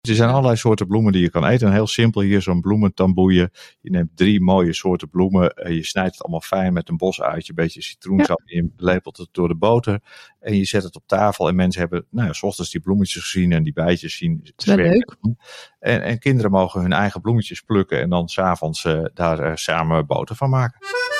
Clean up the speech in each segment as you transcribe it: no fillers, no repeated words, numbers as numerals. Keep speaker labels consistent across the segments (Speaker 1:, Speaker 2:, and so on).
Speaker 1: Er zijn allerlei soorten bloemen die je kan eten. En heel simpel hier zo'n bloementamboeien. Je neemt 3 mooie soorten bloemen. Je snijdt het allemaal fijn met een bosuitje, een beetje citroensap. Ja. Je lepelt het door de boter. En je zet het op tafel. En mensen hebben, 's ochtends die bloemetjes gezien en die bijtjes zien.
Speaker 2: Dat is wel leuk.
Speaker 1: En kinderen mogen hun eigen bloemetjes plukken. En dan 's avonds daar samen boter van maken.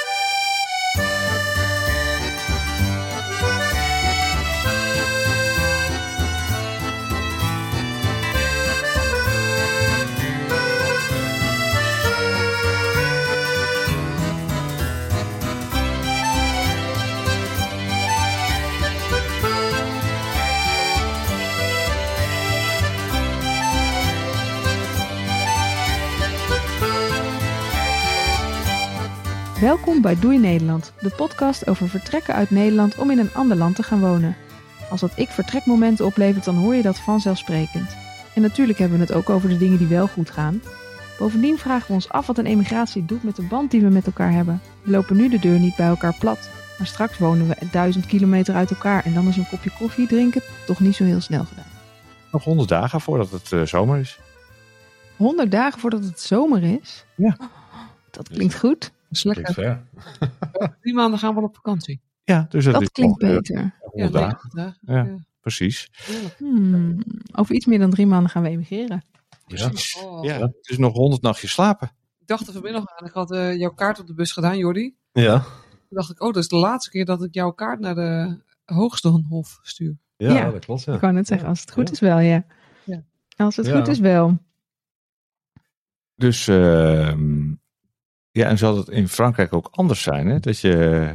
Speaker 2: Welkom bij Doei Nederland, de podcast over vertrekken uit Nederland om in een ander land te gaan wonen. Als dat ik vertrekmomenten oplevert, dan hoor je dat vanzelfsprekend. En natuurlijk hebben we het ook over de dingen die wel goed gaan. Bovendien vragen we ons af wat een emigratie doet met de band die we met elkaar hebben. We lopen nu de deur niet bij elkaar plat, maar straks wonen we 1000 kilometer uit elkaar en dan is een kopje koffie drinken toch niet zo heel snel gedaan.
Speaker 1: Nog 100 dagen voordat het zomer is.
Speaker 2: 100 dagen voordat het zomer is?
Speaker 1: Ja.
Speaker 2: Dat klinkt goed.
Speaker 3: Dat is lekker. Ver. 3 maanden gaan we op vakantie.
Speaker 1: Ja, dus
Speaker 2: dat klinkt beter.
Speaker 1: 100 dagen. Ja, precies.
Speaker 2: Over iets meer dan 3 maanden gaan we emigreren.
Speaker 1: Precies. Ja, dus nog 100 nachtjes slapen.
Speaker 3: Ik dacht er vanmiddag aan, ik had jouw kaart op de bus gedaan, Jordi.
Speaker 4: Ja.
Speaker 3: Toen dacht ik, dat is de laatste keer dat ik jouw kaart naar de Hoogstorenhof stuur.
Speaker 4: Ja, dat klopt. Ja.
Speaker 2: Ik kan het zeggen, als het goed is wel, ja. Als het goed is wel.
Speaker 1: Dus, en zal het in Frankrijk ook anders zijn, hè? Dat je...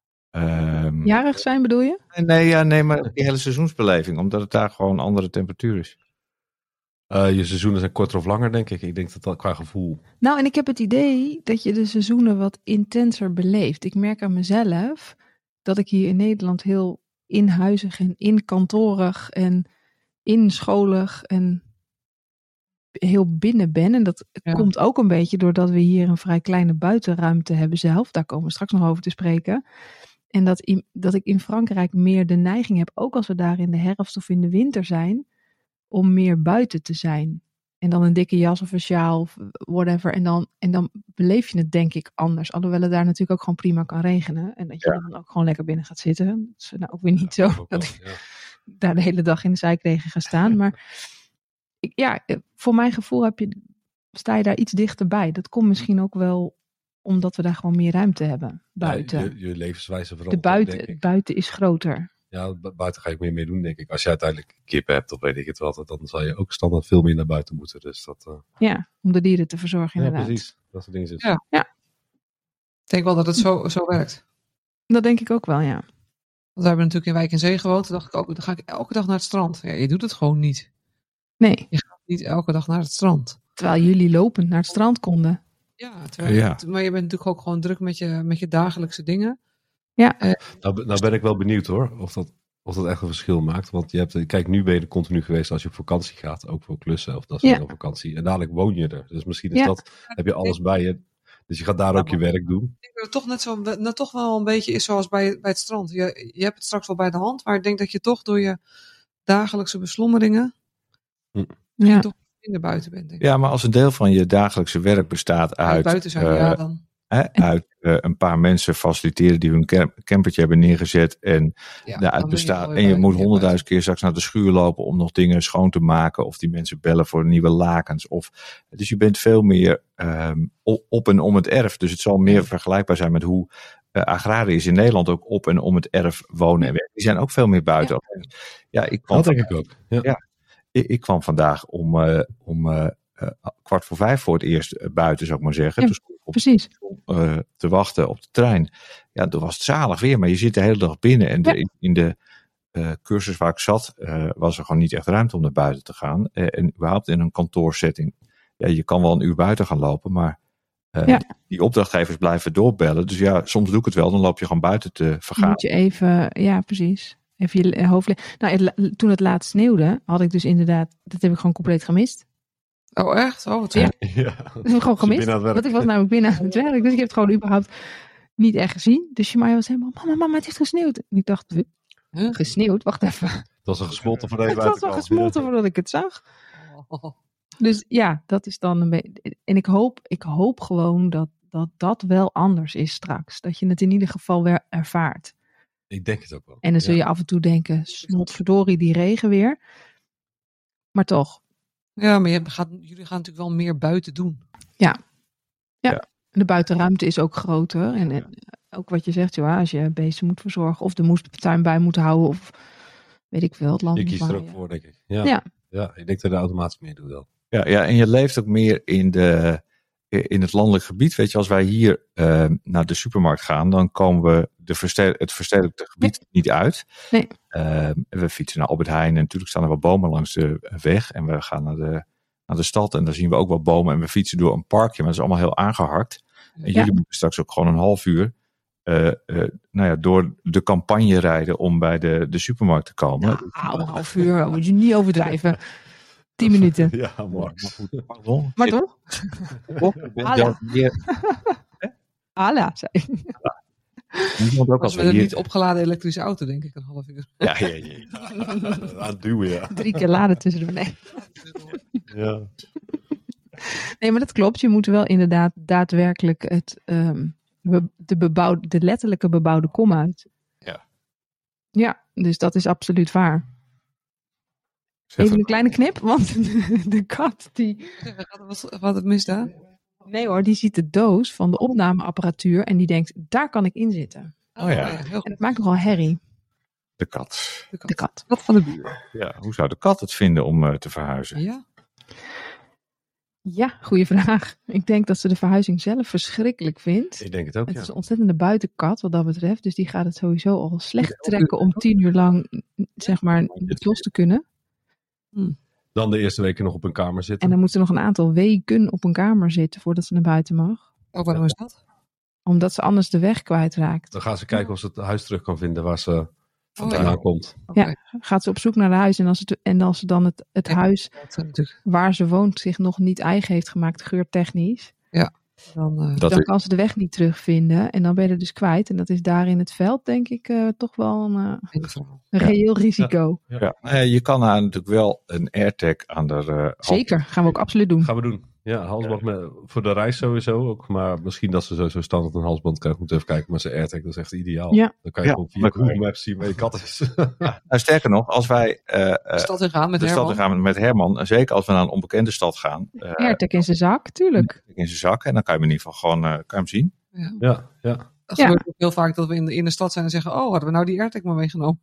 Speaker 2: jarig zijn bedoel je?
Speaker 1: Nee, maar die hele seizoensbeleving, omdat het daar gewoon andere temperatuur is.
Speaker 4: Je seizoenen zijn korter of langer, denk ik. Ik denk dat qua gevoel.
Speaker 2: Nou, en ik heb het idee dat je de seizoenen wat intenser beleeft. Ik merk aan mezelf dat ik hier in Nederland heel inhuizig en inkantorig en inscholig en heel binnen ben. En dat komt ook een beetje doordat we hier een vrij kleine buitenruimte hebben zelf. Daar komen we straks nog over te spreken. En dat ik in Frankrijk meer de neiging heb, ook als we daar in de herfst of in de winter zijn, om meer buiten te zijn. En dan een dikke jas of een sjaal of whatever. En dan beleef je het denk ik anders. Alhoewel het daar natuurlijk ook gewoon prima kan regenen. En dat je dan ook gewoon lekker binnen gaat zitten. Dat is nou ook weer niet zo dat ik daar de hele dag in de zijkregen ga staan. Maar voor mijn gevoel sta je daar iets dichterbij. Dat komt misschien ook wel omdat we daar gewoon meer ruimte hebben. Buiten.
Speaker 4: Ja, je levenswijze verandert.
Speaker 2: Buiten is groter.
Speaker 4: Ja, buiten ga je meer mee doen, denk ik. Als je uiteindelijk kippen hebt of weet ik het wat, dan zal je ook standaard veel meer naar buiten moeten. Dus dat,
Speaker 2: Ja, om de dieren te verzorgen inderdaad.
Speaker 4: Ja, precies. Dat soort dingen is.
Speaker 3: Ja. Ik denk wel dat het zo werkt.
Speaker 2: Dat denk ik ook wel, ja.
Speaker 3: Want we hebben natuurlijk in Wijk en Zee gewoond. Toen dacht ik ook, dan ga ik elke dag naar het strand. Ja, je doet het gewoon niet.
Speaker 2: Nee.
Speaker 3: Je gaat niet elke dag naar het strand.
Speaker 2: Terwijl jullie lopend naar het strand konden.
Speaker 3: Ja, maar je bent natuurlijk ook gewoon druk met je dagelijkse dingen.
Speaker 2: Ja.
Speaker 4: Nou ben ik wel benieuwd hoor, of dat echt een verschil maakt. Want kijk, nu ben je er continu geweest als je op vakantie gaat. Ook voor klussen of dat soort vakantie. En dadelijk woon je er. Dus misschien is heb je alles bij je. Dus je gaat daar ook je werk doen.
Speaker 3: Ik denk dat het toch wel een beetje is zoals bij het strand. Je hebt het straks wel bij de hand. Maar ik denk dat je toch door je dagelijkse beslommeringen toch minder buiten bent. Denk ik.
Speaker 1: Ja, maar als een deel van je dagelijkse werk bestaat uit...
Speaker 3: buiten zijn, dan...
Speaker 1: uit een paar mensen faciliteren die hun campertje hebben neergezet en daaruit bestaat. En je moet 100.000 keer straks naar de schuur lopen om nog dingen schoon te maken. Of die mensen bellen voor nieuwe lakens. Dus je bent veel meer op en om het erf. Dus het zal meer vergelijkbaar zijn met hoe agrariërs in Nederland ook op en om het erf wonen en werken. Die zijn ook veel meer buiten. Ja,
Speaker 4: dat denk ik ook. Ja.
Speaker 1: Ik kwam vandaag om 4:15 voor het eerst buiten, zou ik maar zeggen.
Speaker 2: Ja, precies.
Speaker 1: Te wachten op de trein. Ja, toen was het zalig weer, maar je zit de hele dag binnen. En in de cursus waar ik zat, was er gewoon niet echt ruimte om naar buiten te gaan. En überhaupt in een kantoorsetting. Ja, je kan wel een uur buiten gaan lopen, maar die opdrachtgevers blijven doorbellen. Dus ja, soms doe ik het wel, dan loop je gewoon buiten te vergaan.
Speaker 2: Moet je even, precies. Even je hoofd... toen het laatst sneeuwde, had ik dus inderdaad, dat heb ik gewoon compleet gemist.
Speaker 3: Oh, echt? Oh, wat
Speaker 2: ja. Dat heb ik gewoon gemist. Want ik was namelijk binnen aan het werk. Dus ik heb het gewoon überhaupt niet echt gezien. Dus Jemaya was helemaal, mama, het heeft gesneeuwd. En ik dacht, gesneeuwd? Wacht even.
Speaker 4: Het was al gesmolten voordat je
Speaker 2: buiten kwam. Het was al gesmolten voordat ik het zag. Dus ja, dat is dan een beetje... En ik hoop gewoon dat wel anders is straks. Dat je het in ieder geval weer ervaart.
Speaker 4: Ik denk het ook wel.
Speaker 2: En dan zul je af en toe denken, snotverdorie die regen weer. Maar toch.
Speaker 3: Ja, maar jullie gaan natuurlijk wel meer buiten doen.
Speaker 2: Ja. De buitenruimte is ook groter. En ook wat je zegt, als je beesten moet verzorgen. Of de moestuin bij moet houden. Of weet ik veel. Het land
Speaker 4: je kiest er ook voor, denk ik. Ja, ik denk dat je automatisch meer doet wel.
Speaker 1: Ja, en je leeft ook meer in het landelijk gebied. Weet je, als wij hier naar de supermarkt gaan, dan komen we het verstedelijkte gebied niet uit.
Speaker 2: Nee.
Speaker 1: We fietsen naar Albert Heijn en natuurlijk staan er wel bomen langs de weg. En we gaan naar de stad en daar zien we ook wel bomen. En we fietsen door een parkje, maar dat is allemaal heel aangeharkt. En jullie moeten straks ook gewoon een half uur door de campagne rijden om bij de supermarkt te komen.
Speaker 2: Een half uur, moet je niet overdrijven. 10 minuten.
Speaker 4: Ja, mooi.
Speaker 2: Maar toch? Ala, zei ik.
Speaker 3: Als we een niet opgeladen elektrische auto, denk ik, een half uur.
Speaker 1: Ja.
Speaker 4: Aan het duwen, ja.
Speaker 2: 3 keer laden tussendoor. Nee.
Speaker 4: Ja.
Speaker 2: Nee, maar dat klopt. Je moet wel inderdaad daadwerkelijk de letterlijke bebouwde kom uit.
Speaker 1: Ja.
Speaker 2: Ja, dus dat is absoluut waar. Even een kleine knip, want de kat die...
Speaker 3: Wat het misdaan?
Speaker 2: Nee hoor, die ziet de doos van de opnameapparatuur en die denkt, daar kan ik in zitten.
Speaker 1: Oh ja.
Speaker 2: En het maakt nogal herrie.
Speaker 1: De kat.
Speaker 2: De kat.
Speaker 3: Kat van de buur.
Speaker 1: Ja, hoe zou de kat het vinden om te verhuizen?
Speaker 3: Ja.
Speaker 2: Ja, goede vraag. Ik denk dat ze de verhuizing zelf verschrikkelijk vindt.
Speaker 4: Ik denk het ook,
Speaker 2: Het is een ontzettende buitenkat wat dat betreft. Dus die gaat het sowieso al slecht trekken om 10 uur lang, zeg maar, niet los te kunnen.
Speaker 4: Dan de eerste weken nog op een kamer zitten.
Speaker 2: En dan moet ze nog een aantal weken op een kamer zitten voordat ze naar buiten mag.
Speaker 3: Oh, waarom is dat?
Speaker 2: Omdat ze anders de weg kwijtraakt.
Speaker 4: Dan gaan ze kijken of ze het huis terug kan vinden waar ze vandaan komt.
Speaker 2: Ja, gaat ze op zoek naar het huis. En als ze dan het huis waar ze woont zich nog niet eigen heeft gemaakt, geurtechnisch.
Speaker 3: Ja.
Speaker 2: Dan kan ze de weg niet terugvinden. En dan ben je er dus kwijt. En dat is daar in het veld, denk ik, toch wel een reëel risico.
Speaker 1: Ja. Je kan haar natuurlijk wel een AirTag aan de...
Speaker 2: Zeker, gaan we ook absoluut doen.
Speaker 4: Gaan we doen. Ja, halsband voor de reis sowieso ook. Maar misschien dat ze sowieso standaard een halsband krijgt. Moet even kijken. Maar zijn AirTag, dat is echt ideaal.
Speaker 2: Ja.
Speaker 4: Dan kan je gewoon via Google Maps zien waar je kat is.
Speaker 1: Sterker nog, als wij
Speaker 3: de stad in gaan
Speaker 1: met Herman. Zeker als we naar een onbekende stad gaan.
Speaker 2: AirTag in zijn zak, tuurlijk.
Speaker 1: In zijn zak. En dan kan je hem in ieder geval gewoon hem zien.
Speaker 4: Ja.
Speaker 3: Het gebeurt ook heel vaak dat we in de stad zijn en zeggen, hadden we nou die AirTag maar meegenomen?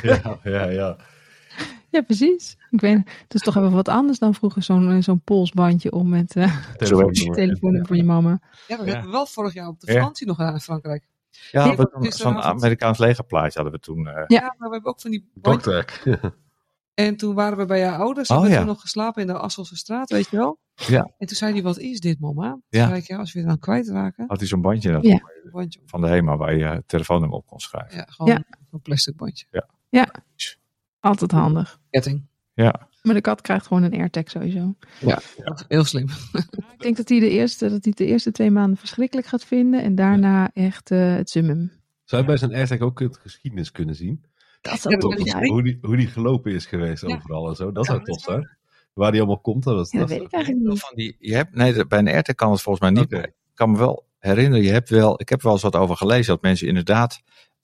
Speaker 4: Ja.
Speaker 2: Ja, precies. Ik weet, het is toch even wat anders dan vroeger zo'n polsbandje om met telefoon voor je mama.
Speaker 3: Ja, dat hebben we wel vorig jaar op de vakantie nog gedaan in Frankrijk.
Speaker 1: Ja, zo'n Amerikaans legerplaatje hadden we toen.
Speaker 3: Ja, maar we hebben ook van die bandjes. En toen waren we bij jouw ouders. En we hebben nog geslapen in de Asselse straat, weet je wel.
Speaker 1: Ja.
Speaker 3: En toen zei hij, wat is dit, mama? Toen zei ik, als we je dan kwijtraken.
Speaker 1: Had hij zo'n bandje van de HEMA waar je telefoonnummer op kon schrijven.
Speaker 3: Ja, gewoon een plastic bandje.
Speaker 2: Ja. Altijd handig.
Speaker 3: Ketting.
Speaker 1: Ja.
Speaker 2: Maar de kat krijgt gewoon een AirTag sowieso.
Speaker 3: Ja, heel slim.
Speaker 2: Ik denk dat hij de eerste 2 maanden verschrikkelijk gaat vinden. En daarna echt het summum.
Speaker 4: Zou je bij zijn AirTag ook de geschiedenis kunnen zien?
Speaker 2: Dat zou tof zijn.
Speaker 4: Hoe die gelopen is geweest overal en zo. Dat zou tof zijn. Waar die allemaal komt. Dat
Speaker 2: weet ik eigenlijk
Speaker 1: niet. Bij een AirTag kan het volgens mij niet. Okay. Ik kan me wel herinneren, ik heb wel eens wat over gelezen. Dat mensen inderdaad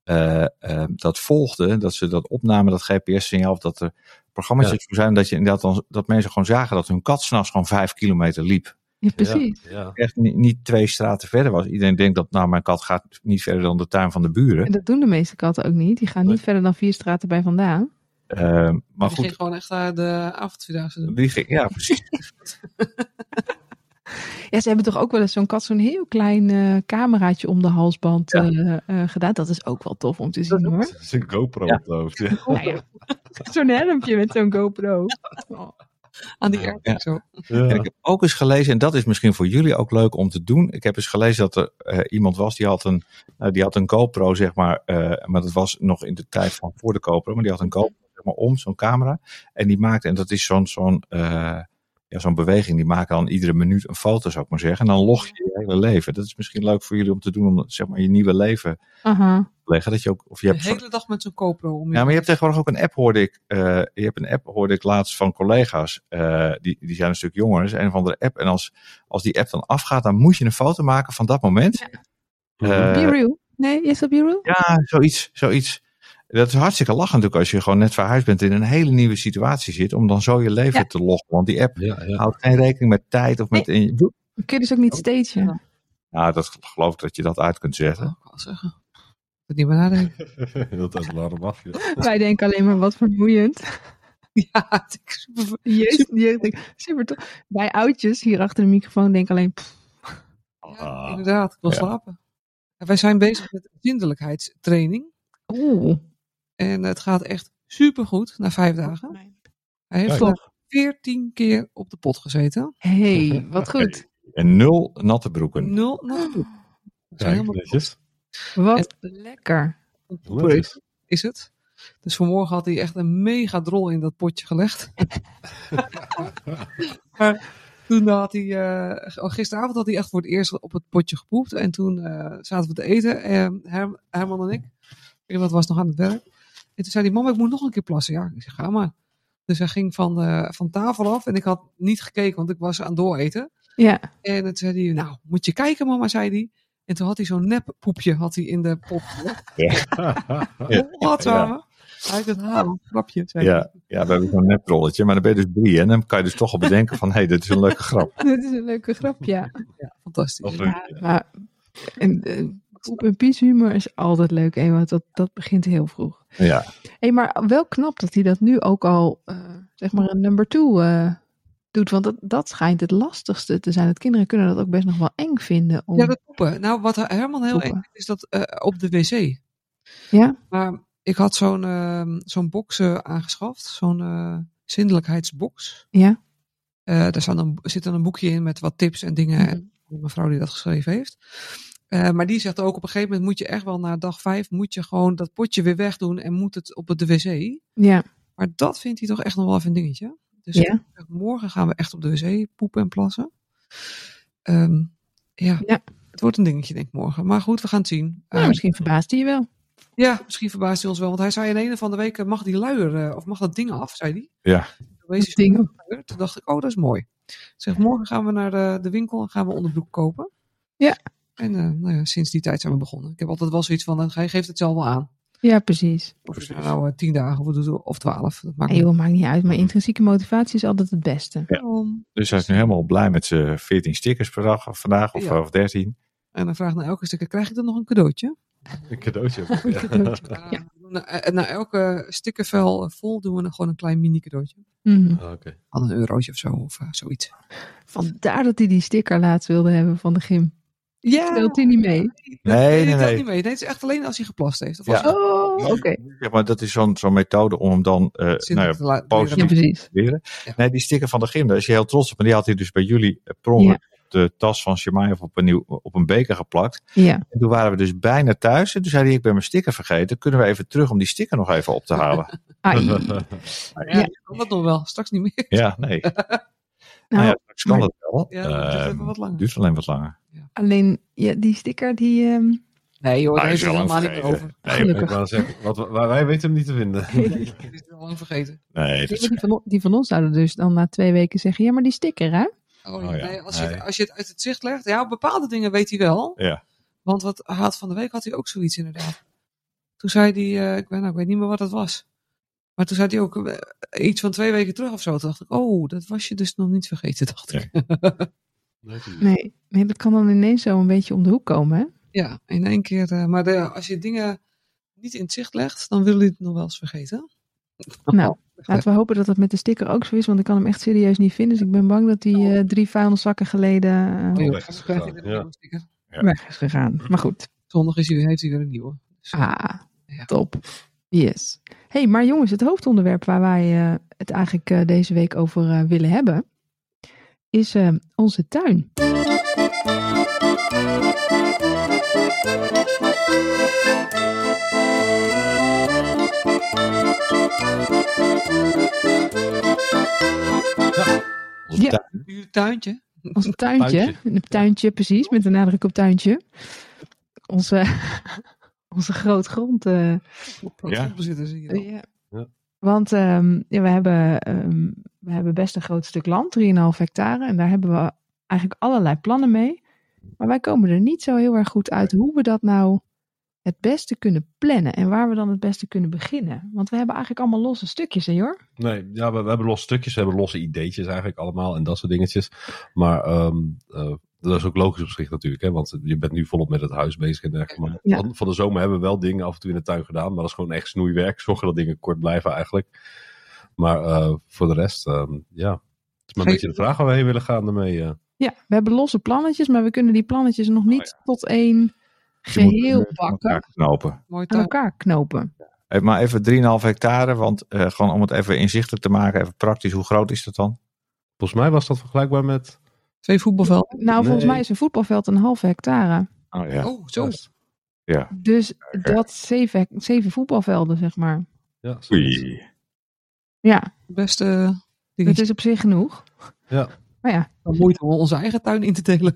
Speaker 1: dat volgden. Dat ze dat opnamen, dat GPS-signaal. Of dat er programma's zijn dat je inderdaad dat mensen gewoon zagen dat hun kat 's nachts gewoon 5 kilometer liep.
Speaker 2: Ja, precies.
Speaker 4: Ja.
Speaker 1: Echt niet 2 straten verder was. Iedereen denkt dat mijn kat gaat niet verder dan de tuin van de buren.
Speaker 2: En dat doen de meeste katten ook niet. Die gaan niet verder dan 4 straten bij vandaan.
Speaker 1: Maar
Speaker 3: die ging gewoon echt de avondvierdaagse doen.
Speaker 1: Ja, precies.
Speaker 2: Ja, ze hebben toch ook wel eens zo'n heel klein cameraatje om de halsband gedaan. Dat is ook wel tof om te zien, hoor.
Speaker 4: Dat is een GoPro op het hoofd. Ja.
Speaker 2: Zo'n helmpje met zo'n GoPro.
Speaker 3: Aan die AirTag zo.
Speaker 1: Ja. En ik heb ook eens gelezen, en dat is misschien voor jullie ook leuk om te doen. Ik heb eens gelezen dat er iemand was die had een GoPro, zeg maar. Maar dat was nog in de tijd van voor de GoPro. Maar die had een GoPro, zeg maar, zo'n camera. En die maakte, en dat is zo'n beweging, die maken dan iedere minuut een foto, zou ik maar zeggen. En dan log je je hele leven. Dat is misschien leuk voor jullie om te doen, om zeg maar je nieuwe leven leggen. Dat je ook, of je hebt
Speaker 3: de hele dag met zo'n GoPro.
Speaker 1: Maar je hebt tegenwoordig ook een app, hoorde ik laatst van collega's. Die zijn een stuk jonger. Een of andere app. En als die app dan afgaat, dan moet je een foto maken van dat moment.
Speaker 2: Ja. Be Real. Nee, is dat Be Real?
Speaker 1: Ja, zoiets. Dat is hartstikke lachen natuurlijk als je gewoon net verhuisd bent in een hele nieuwe situatie zit. Om dan zo je leven te loggen. Want die app houdt geen rekening met tijd of met...
Speaker 2: Nee. Kun je dus ook niet stagen.
Speaker 1: Ja, dat geloof ik dat je dat uit kunt zetten.
Speaker 3: Ik kan zeggen. Dat niet meer nadenken.
Speaker 4: Dat is waarom af.
Speaker 2: Wij denken alleen maar wat vermoeiend.
Speaker 3: Ja, het is
Speaker 2: super tof. Wij oudjes hier achter de microfoon denken alleen...
Speaker 3: Ja, inderdaad, ik wil slapen. En wij zijn bezig met zindelijkheidstraining.
Speaker 2: Oeh.
Speaker 3: En het gaat echt supergoed na 5 dagen. Hij heeft nog 14 keer op de pot gezeten.
Speaker 2: Hey, wat goed.
Speaker 1: En 0 natte broeken.
Speaker 3: 0 natte broeken.
Speaker 4: Ja, netjes.
Speaker 2: Wat lekker.
Speaker 3: Is het. Dus vanmorgen had hij echt een mega drol in dat potje gelegd. Maar toen had hij, gisteravond had hij echt voor het eerst op het potje gepoept. En toen zaten we te eten, Herman en ik. Wat was nog aan het werk. En toen zei hij, mama, ik moet nog een keer plassen. Ja, ik zeg, ga maar. Dus hij ging van tafel af en ik had niet gekeken, want ik was aan het dooreten. Ja. En toen zei hij, nou, moet je kijken, mama, zei hij. En toen had hij zo'n neppoepje in de pot. Wat, mama? Hij heeft het halen, grapje. Zei
Speaker 1: ja, we hebben zo'n neprolletje, maar dan ben je dus 3. En dan kan je dus toch al bedenken van, hé, dit is een leuke grap.
Speaker 2: Dit is een leuke grap, ja.
Speaker 3: Ja, fantastisch.
Speaker 2: Maar poep- en pieshumor is altijd leuk, want dat begint heel vroeg.
Speaker 1: Ja.
Speaker 2: Hey, maar wel knap dat hij dat nu ook al, zeg maar, een number 2 doet. Want dat schijnt het lastigste te zijn. Dat kinderen kunnen dat ook best nog wel eng vinden.
Speaker 3: Ja, dat poepen. Nou, wat Herman heel eng vindt, is dat op de wc.
Speaker 2: Ja.
Speaker 3: Maar ik had zo'n box aangeschaft. Zo'n zindelijkheidsbox.
Speaker 2: Ja.
Speaker 3: Daar zit dan een boekje in met wat tips en dingen. En de mevrouw die dat geschreven heeft. Maar die zegt ook op een gegeven moment moet je echt wel na dag 5 moet je gewoon dat potje weer wegdoen en moet het op de wc.
Speaker 2: Ja.
Speaker 3: Maar dat vindt hij toch echt nog wel even een dingetje. Dus morgen gaan we echt op de wc poepen en plassen. Het wordt een dingetje denk ik morgen. Maar goed, we gaan het zien.
Speaker 2: Misschien verbaast hij je wel.
Speaker 3: Ja, misschien verbaast hij ons wel. Want hij zei in een van de weken mag die luier of mag dat ding af, zei hij.
Speaker 1: Ja.
Speaker 3: Toen dacht ik, oh dat is mooi. Ik zeg, morgen gaan we naar de winkel en gaan we onderbroek kopen.
Speaker 2: Ja.
Speaker 3: En sinds die tijd zijn we begonnen. Ik heb altijd wel zoiets van, hij geeft het zelf wel aan.
Speaker 2: Ja, precies.
Speaker 3: Of je nou 10 dagen of 12. Dat maakt
Speaker 2: maakt niet uit. Maar intrinsieke motivatie is altijd het beste.
Speaker 1: Ja. Dus hij is nu helemaal blij met zijn 14 stickers per dag of vandaag of 13.
Speaker 3: En dan vraagt na elke sticker, krijg ik dan nog een cadeautje?
Speaker 4: Een cadeautje?
Speaker 3: Na elke stickervel vol doen we dan gewoon een klein mini cadeautje. Al €1 of zo, of zoiets.
Speaker 2: Vandaar dat hij die sticker laatst wilde hebben van de gym.
Speaker 3: Ja.
Speaker 2: Telt hij niet mee?
Speaker 1: Nee.
Speaker 3: Niet mee. Nee, het is echt alleen als hij geplast heeft.
Speaker 2: Oké.
Speaker 1: Ja, maar dat is zo'n methode om hem dan positief te leren. Ja. Nee, die sticker van de gym, daar is hij heel trots op. En die had hij dus bij jullie per ongeluk op de tas van Shemai op een beker geplakt.
Speaker 2: Ja.
Speaker 1: En toen waren we dus bijna thuis. En toen zei hij, ik ben mijn sticker vergeten. Kunnen we even terug om die sticker nog even op te halen?
Speaker 3: Ik kan dat nog wel. Straks niet meer.
Speaker 1: Ja, nee. Straks kan dat wel.
Speaker 3: Ja,
Speaker 1: duurt alleen wat langer.
Speaker 2: Ja. Alleen, die sticker die...
Speaker 3: Nee hoor, daar is er helemaal niet meer over.
Speaker 4: Nee, ik wou zeggen, wij weten hem niet te vinden.
Speaker 3: Die is al lang vergeten.
Speaker 1: Nee,
Speaker 2: die van ons zouden dus dan na 2 weken zeggen, ja, maar die sticker, hè?
Speaker 3: Nee, als je het uit het zicht legt, ja, bepaalde dingen weet hij wel.
Speaker 1: Ja.
Speaker 3: Want van de week had hij ook zoiets inderdaad. Toen zei hij, ik weet niet meer wat het was. Maar toen zei hij ook iets van 2 weken terug of zo. Toen dacht ik, dat was je dus nog niet vergeten, dacht ik.
Speaker 2: Nee, dat kan dan ineens zo een beetje om de hoek komen, hè?
Speaker 3: Ja, in 1 keer. Maar als je dingen niet in het zicht legt, dan wil je het nog wel eens vergeten.
Speaker 2: Nou, laten we hopen dat het met de sticker ook zo is, want ik kan hem echt serieus niet vinden. Dus ik ben bang dat hij 3 vuilniszakken geleden
Speaker 3: weg
Speaker 2: is gegaan. Maar goed.
Speaker 3: Zondag heeft hij weer een nieuwe. Dus,
Speaker 2: top. Yes. Hey, maar jongens, het hoofdonderwerp waar wij het eigenlijk deze week over willen hebben, is onze tuin.
Speaker 3: Uw tuintje.
Speaker 2: Ons tuintje. Een tuintje, precies, met een nadruk op tuintje. Onze grootgrond.
Speaker 3: Grondbezitters hier.
Speaker 2: Ja.
Speaker 4: Ja.
Speaker 2: Want we hebben best een groot stuk land, 3,5 hectare. En daar hebben we eigenlijk allerlei plannen mee. Maar wij komen er niet zo heel erg goed uit hoe we dat nou het beste kunnen plannen. En waar we dan het beste kunnen beginnen. Want we hebben eigenlijk allemaal losse stukjes, hè Jor?
Speaker 4: Nee, ja, we hebben losse stukjes, we hebben losse ideetjes eigenlijk allemaal en dat soort dingetjes. Maar dat is ook logisch op zich natuurlijk, hè, want je bent nu volop met het huis bezig en dergelijke. Maar van de zomer hebben we wel dingen af en toe in de tuin gedaan, maar dat is gewoon echt snoeiwerk. Zorgen dat dingen kort blijven eigenlijk. Maar voor de rest, het is maar een beetje de vraag waar we heen willen gaan daarmee.
Speaker 2: Ja, we hebben losse plannetjes, maar we kunnen die plannetjes nog niet tot één geheel bakken.
Speaker 3: Mooi
Speaker 2: aan elkaar knopen.
Speaker 1: Maar even 3,5 hectare, want gewoon om het even inzichtelijk te maken, even praktisch, hoe groot is dat dan?
Speaker 4: Volgens mij was dat vergelijkbaar met
Speaker 3: 2 voetbalvelden.
Speaker 2: Nou, volgens mij is een voetbalveld 1,5 hectare.
Speaker 1: Oh ja.
Speaker 3: Oh, zo.
Speaker 1: Ja.
Speaker 2: Dus dat 7 voetbalvelden, zeg maar.
Speaker 4: Ja,
Speaker 1: Oei.
Speaker 2: Ja,
Speaker 3: Beste
Speaker 2: het
Speaker 3: dingetje.
Speaker 2: is op zich genoeg.
Speaker 4: Ja.
Speaker 2: Maar ja,
Speaker 3: Moeite om onze eigen tuin in te delen.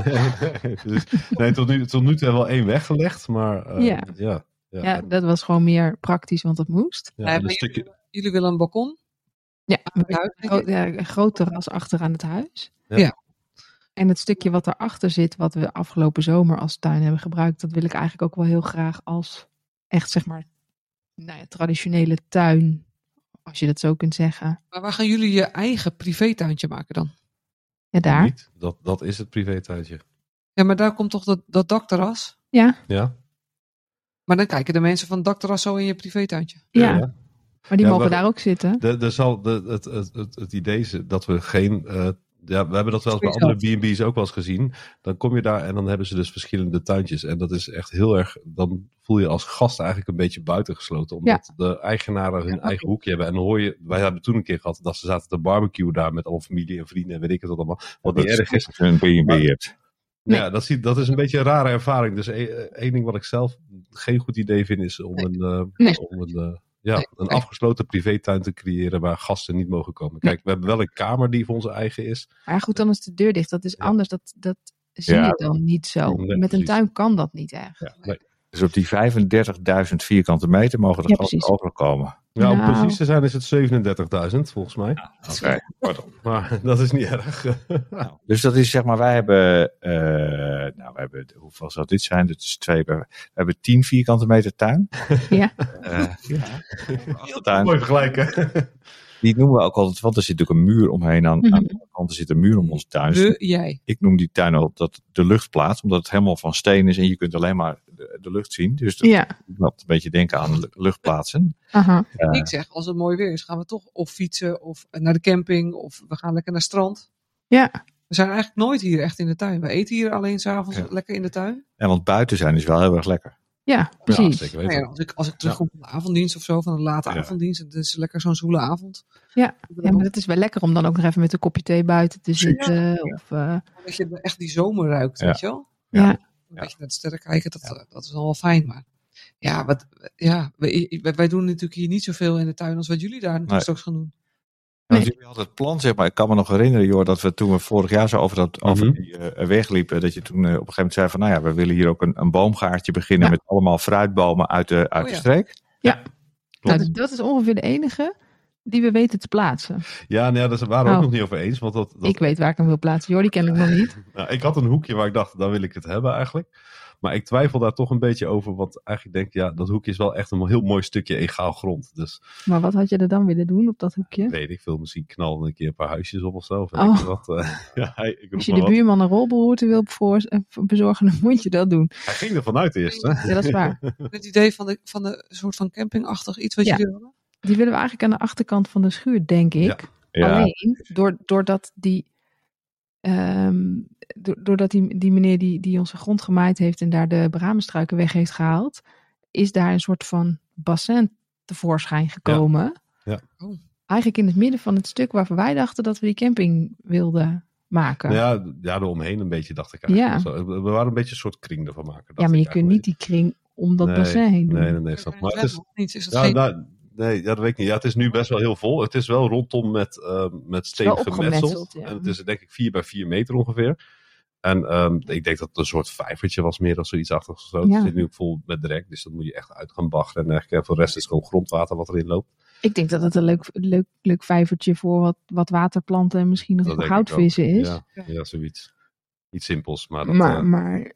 Speaker 4: Nee, tot nu toe hebben we wel 1 weggelegd, maar
Speaker 2: ja, dat was gewoon meer praktisch, want dat moest.
Speaker 4: Ja,
Speaker 3: Ja,
Speaker 4: een stukje.
Speaker 3: Jullie willen een balkon?
Speaker 2: Ja,
Speaker 3: Huis,
Speaker 2: een groot terras achteraan het huis.
Speaker 3: Ja.
Speaker 2: En het stukje wat daarachter zit, wat we afgelopen zomer als tuin hebben gebruikt, dat wil ik eigenlijk ook wel heel graag als echt, zeg maar, traditionele tuin, als je dat zo kunt zeggen.
Speaker 3: Maar waar gaan jullie je eigen privétuintje maken dan?
Speaker 2: Ja, daar.
Speaker 4: Niet. Dat is het privétuintje.
Speaker 3: Ja, maar daar komt toch dat dakterras?
Speaker 2: Ja,
Speaker 4: Ja.
Speaker 3: Maar dan kijken de mensen van het dakterras zo in je privétuintje.
Speaker 2: ja. Maar die
Speaker 4: Ja,
Speaker 2: mogen
Speaker 4: maar
Speaker 2: daar ook zitten.
Speaker 4: Het idee is dat we geen... we hebben dat wel eens bij andere B&B's ook wel eens gezien. Dan kom je daar en dan hebben ze dus verschillende tuintjes. En dat is echt heel erg... Dan voel je als gast eigenlijk een beetje buitengesloten. Omdat de eigenaren hun eigen hoekje hebben. En dan hoor je... Wij hebben toen een keer gehad dat ze zaten te barbecuen daar met al familie en vrienden en weet ik het allemaal. Wat niet erg is.
Speaker 1: Als je een B&B hebt.
Speaker 2: Nee.
Speaker 4: Ja, dat is een beetje een rare ervaring. Dus één ding wat ik zelf geen goed idee vind is om een afgesloten privétuin te creëren waar gasten niet mogen komen. Kijk, we hebben wel een kamer die voor onze eigen is.
Speaker 2: Maar goed, dan is de deur dicht. Dat is anders. Dat zie je dan niet zo.
Speaker 4: Nee,
Speaker 2: Met een
Speaker 4: precies.
Speaker 2: tuin kan dat niet echt.
Speaker 4: Ja, nee.
Speaker 1: Dus op die 35.000 vierkante meter mogen er
Speaker 2: Ja,
Speaker 1: gasten
Speaker 2: precies.
Speaker 1: overkomen.
Speaker 4: Ja, om
Speaker 2: Nou.
Speaker 4: precies te zijn is het 37.000 volgens mij.
Speaker 1: Oké, pardon.
Speaker 4: Maar dat is niet erg.
Speaker 1: Nou, dus dat is zeg maar, wij hebben, hoeveel zou dit zijn? Dat is 2. We hebben 10 vierkante meter tuin.
Speaker 2: Ja.
Speaker 1: Achtertuin.
Speaker 4: Mooi vergelijken.
Speaker 1: Die noemen we ook altijd, want er zit natuurlijk een muur omheen. Aan de andere kant zit een muur om onze tuin.
Speaker 3: Jij.
Speaker 1: Ik noem die tuin al de luchtplaats, omdat het helemaal van steen is en je kunt alleen maar de lucht zien. Dus dat laat een beetje denken aan luchtplaatsen.
Speaker 2: Aha.
Speaker 3: Ik zeg, als het mooi weer is, gaan we toch of fietsen of naar de camping of we gaan lekker naar het strand.
Speaker 2: Ja.
Speaker 3: We zijn eigenlijk nooit hier echt in de tuin. We eten hier alleen 's avonds lekker in de tuin.
Speaker 1: En want buiten zijn is wel heel erg lekker.
Speaker 2: Ja,
Speaker 4: Ja,
Speaker 2: precies.
Speaker 4: zeker
Speaker 3: Nou
Speaker 4: weten.
Speaker 3: ja, als ik terugkom van de avonddienst of zo, van een late avonddienst, het is lekker zo'n zwoele avond.
Speaker 2: Ja, maar het is wel lekker om dan ook nog even met een kopje thee buiten te zitten.
Speaker 3: Ja.
Speaker 2: Of,
Speaker 3: Dat je echt die zomer ruikt,
Speaker 1: Ja.
Speaker 3: weet je wel?
Speaker 2: ja.
Speaker 3: Een beetje naar de sterren kijken, dat is al wel fijn. Maar ja, wij doen natuurlijk hier niet zoveel in de tuin als wat jullie daar natuurlijk straks gaan doen.
Speaker 1: Nou, jullie hadden het plan, zeg maar. Ik kan me nog herinneren, joh, dat we toen we vorig jaar zo over die weg liepen, dat je toen op een gegeven moment zei van, nou ja, we willen hier ook een boomgaartje beginnen met allemaal fruitbomen uit de streek.
Speaker 2: Ja. Nou, dat is ongeveer de enige die we weten te plaatsen.
Speaker 4: Ja, daar waren we ook nog niet over eens. Want
Speaker 2: Ik weet waar ik hem wil plaatsen. Jordi ken ik nog niet.
Speaker 4: Nou, ik had een hoekje waar ik dacht, daar wil ik het hebben eigenlijk. Maar ik twijfel daar toch een beetje over. Want eigenlijk denk ik, ja, dat hoekje is wel echt een heel mooi stukje egaal grond. Dus
Speaker 2: Maar wat had je er dan willen doen op dat hoekje?
Speaker 4: weet ik veel, misschien knallen een keer een paar huisjes op of zo. Of
Speaker 2: Oh.
Speaker 4: weet ik wat. Ik roep
Speaker 2: Als je
Speaker 4: maar
Speaker 2: de
Speaker 4: wat.
Speaker 2: buurman een rolberoerte wil bezorgen, dan moet je dat doen.
Speaker 4: Hij ging er vanuit eerst, hè?
Speaker 2: Ja, dat is waar.
Speaker 3: Het idee van de soort van campingachtig iets wat jullie willen.
Speaker 2: Die willen we eigenlijk aan de achterkant van de schuur, denk ik.
Speaker 1: Ja.
Speaker 2: Alleen, doordat die meneer die onze grond gemaaid heeft en daar de bramenstruiken weg heeft gehaald, is daar een soort van bassin tevoorschijn gekomen.
Speaker 4: Ja.
Speaker 3: Oh.
Speaker 2: Eigenlijk in het midden van het stuk waarvan wij dachten dat we die camping wilden maken.
Speaker 4: Ja, eromheen een beetje, dacht ik eigenlijk.
Speaker 2: Ja.
Speaker 4: We waren een beetje een soort kring ervan maken.
Speaker 2: Ja, maar je kunt niet die kring om dat bassin heen doen.
Speaker 4: Nee, snap. Maar
Speaker 3: Maar
Speaker 4: het is,
Speaker 3: is dat
Speaker 4: ja,
Speaker 3: geen...
Speaker 4: nee, dat weet ik niet. Ja, het is nu best wel heel vol. Het is wel rondom met steen
Speaker 2: wel
Speaker 4: gemetseld.
Speaker 2: opgemetseld, ja.
Speaker 4: En het is denk ik 4 bij 4 meter ongeveer. En ik denk dat het een soort vijvertje was, meer dan zoiets achtigs of zo.
Speaker 2: Ja.
Speaker 4: Het zit nu ook vol met drek, dus dat moet je echt uit gaan baggeren. En voor de rest is het gewoon grondwater wat erin loopt.
Speaker 2: Ik denk dat het een leuk vijvertje voor wat waterplanten en misschien nog
Speaker 4: Dat
Speaker 2: wat
Speaker 4: denk ik
Speaker 2: goudvissen
Speaker 4: ook.
Speaker 2: is.
Speaker 4: Ja, zoiets. Iets simpels. Maar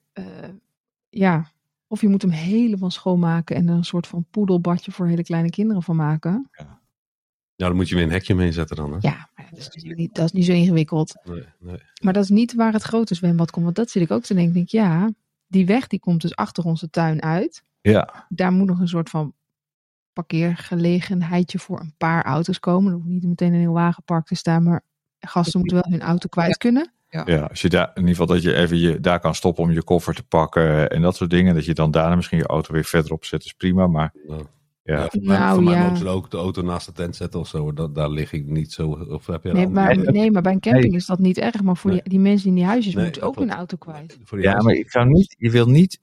Speaker 2: of je moet hem helemaal schoonmaken en er een soort van poedelbadje voor hele kleine kinderen van maken.
Speaker 4: Ja, dan moet je weer een hekje mee zetten dan. Hè?
Speaker 2: Ja, maar dat is niet zo ingewikkeld.
Speaker 4: Nee.
Speaker 2: Maar dat is niet waar het grote zwembad komt. Want dat zit ik ook te denken. Die weg die komt dus achter onze tuin uit.
Speaker 1: Ja.
Speaker 2: Daar moet nog een soort van parkeergelegenheidje voor een paar auto's komen. Er hoeft niet meteen een heel wagenpark te staan. Maar gasten moeten wel hun auto kwijt kunnen.
Speaker 1: Ja, als je daar in ieder geval dat je even daar kan stoppen om je koffer te pakken en dat soort dingen. Dat je dan daarna misschien je auto weer verderop zet, is prima. Maar
Speaker 4: voor mij moeten ze ook de auto naast de tent zetten of zo. Daar lig ik niet zo. Of heb je
Speaker 2: maar bij een camping is dat niet erg. Maar voor die mensen in die huisjes moeten ook hun auto kwijt.
Speaker 1: Maar ik zou niet, je wil niet,